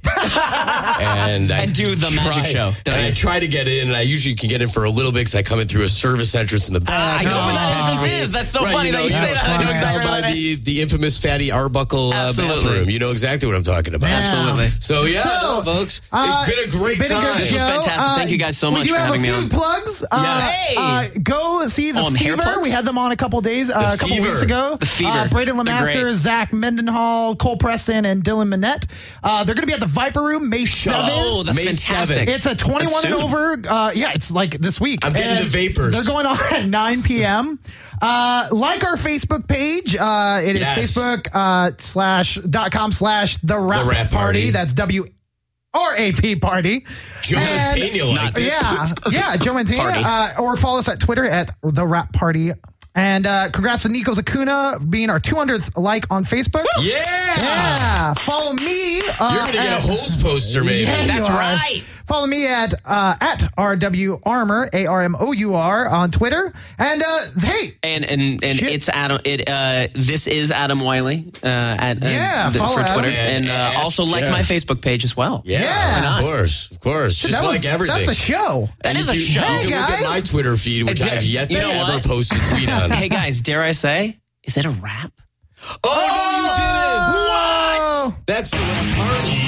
and I And do the magic try- show, don't And I you? try to get in, and I usually can get in for a little bit because I come in through a service entrance in the back. I know and where you that catch entrance me. is. That's so Right, funny you that know, you say yeah, that. I know it's exactly down where by that the, is. the infamous Fatty Arbuckle uh, Absolutely. bathroom. You know exactly what I'm talking about. Yeah. Absolutely. So yeah, So, no, folks, Uh, it's been a great been a time. good This was show. fantastic. Thank you guys so we much do for have having a me few on. plugs. Uh, Yes. uh, go see the Oh, I'm hair Fever. plugs? We had them on a couple days, uh, The a couple Fever. weeks ago. The Fever. Uh, Braden They're Lemaster, great. Zach Mendenhall, Cole Preston, and Dylan Minette. Uh, they're going to be at the Viper Room May seventh. Oh, that's May fantastic. seventh. It's a twenty-one That's and soon. over. Uh, yeah, it's like this week. I'm getting And the vapors. They're going on at nine p.m. Uh, like our Facebook page. Uh, it is Yes. Facebook uh, slash dot com slash the rap, The Rap party. Party. That's W R A P party. Joe And- Mantegna liked it. Yeah, yeah, Joe Party. Mantegna. Uh, or follow us at Twitter at the Rap Party. And uh, congrats to Nico Zakuna being our two hundredth like on Facebook. Yeah. Yeah. Follow me. Uh, You're going to get a at- hose poster, maybe. Yeah, you That's are. right. Follow me at uh, at R W Armor, A R M O U R on Twitter. And uh, hey, And and and Shit. it's Adam. It uh, this is Adam Wiley uh, at uh, Yeah, the- follow for Adam. Twitter, and, And uh, at- also like yeah. my Facebook page as well. Yeah, Yeah. of course, of course. Just that was, like everything. that's a show. That And is you a can- show. You can Hey, look at guys. my Twitter feed, which Hey, I've yet to you know ever what? post a tweet on. Hey guys, dare I say, is it a rap? Oh, no, you didn't! Oh. What? That's the Rap Party.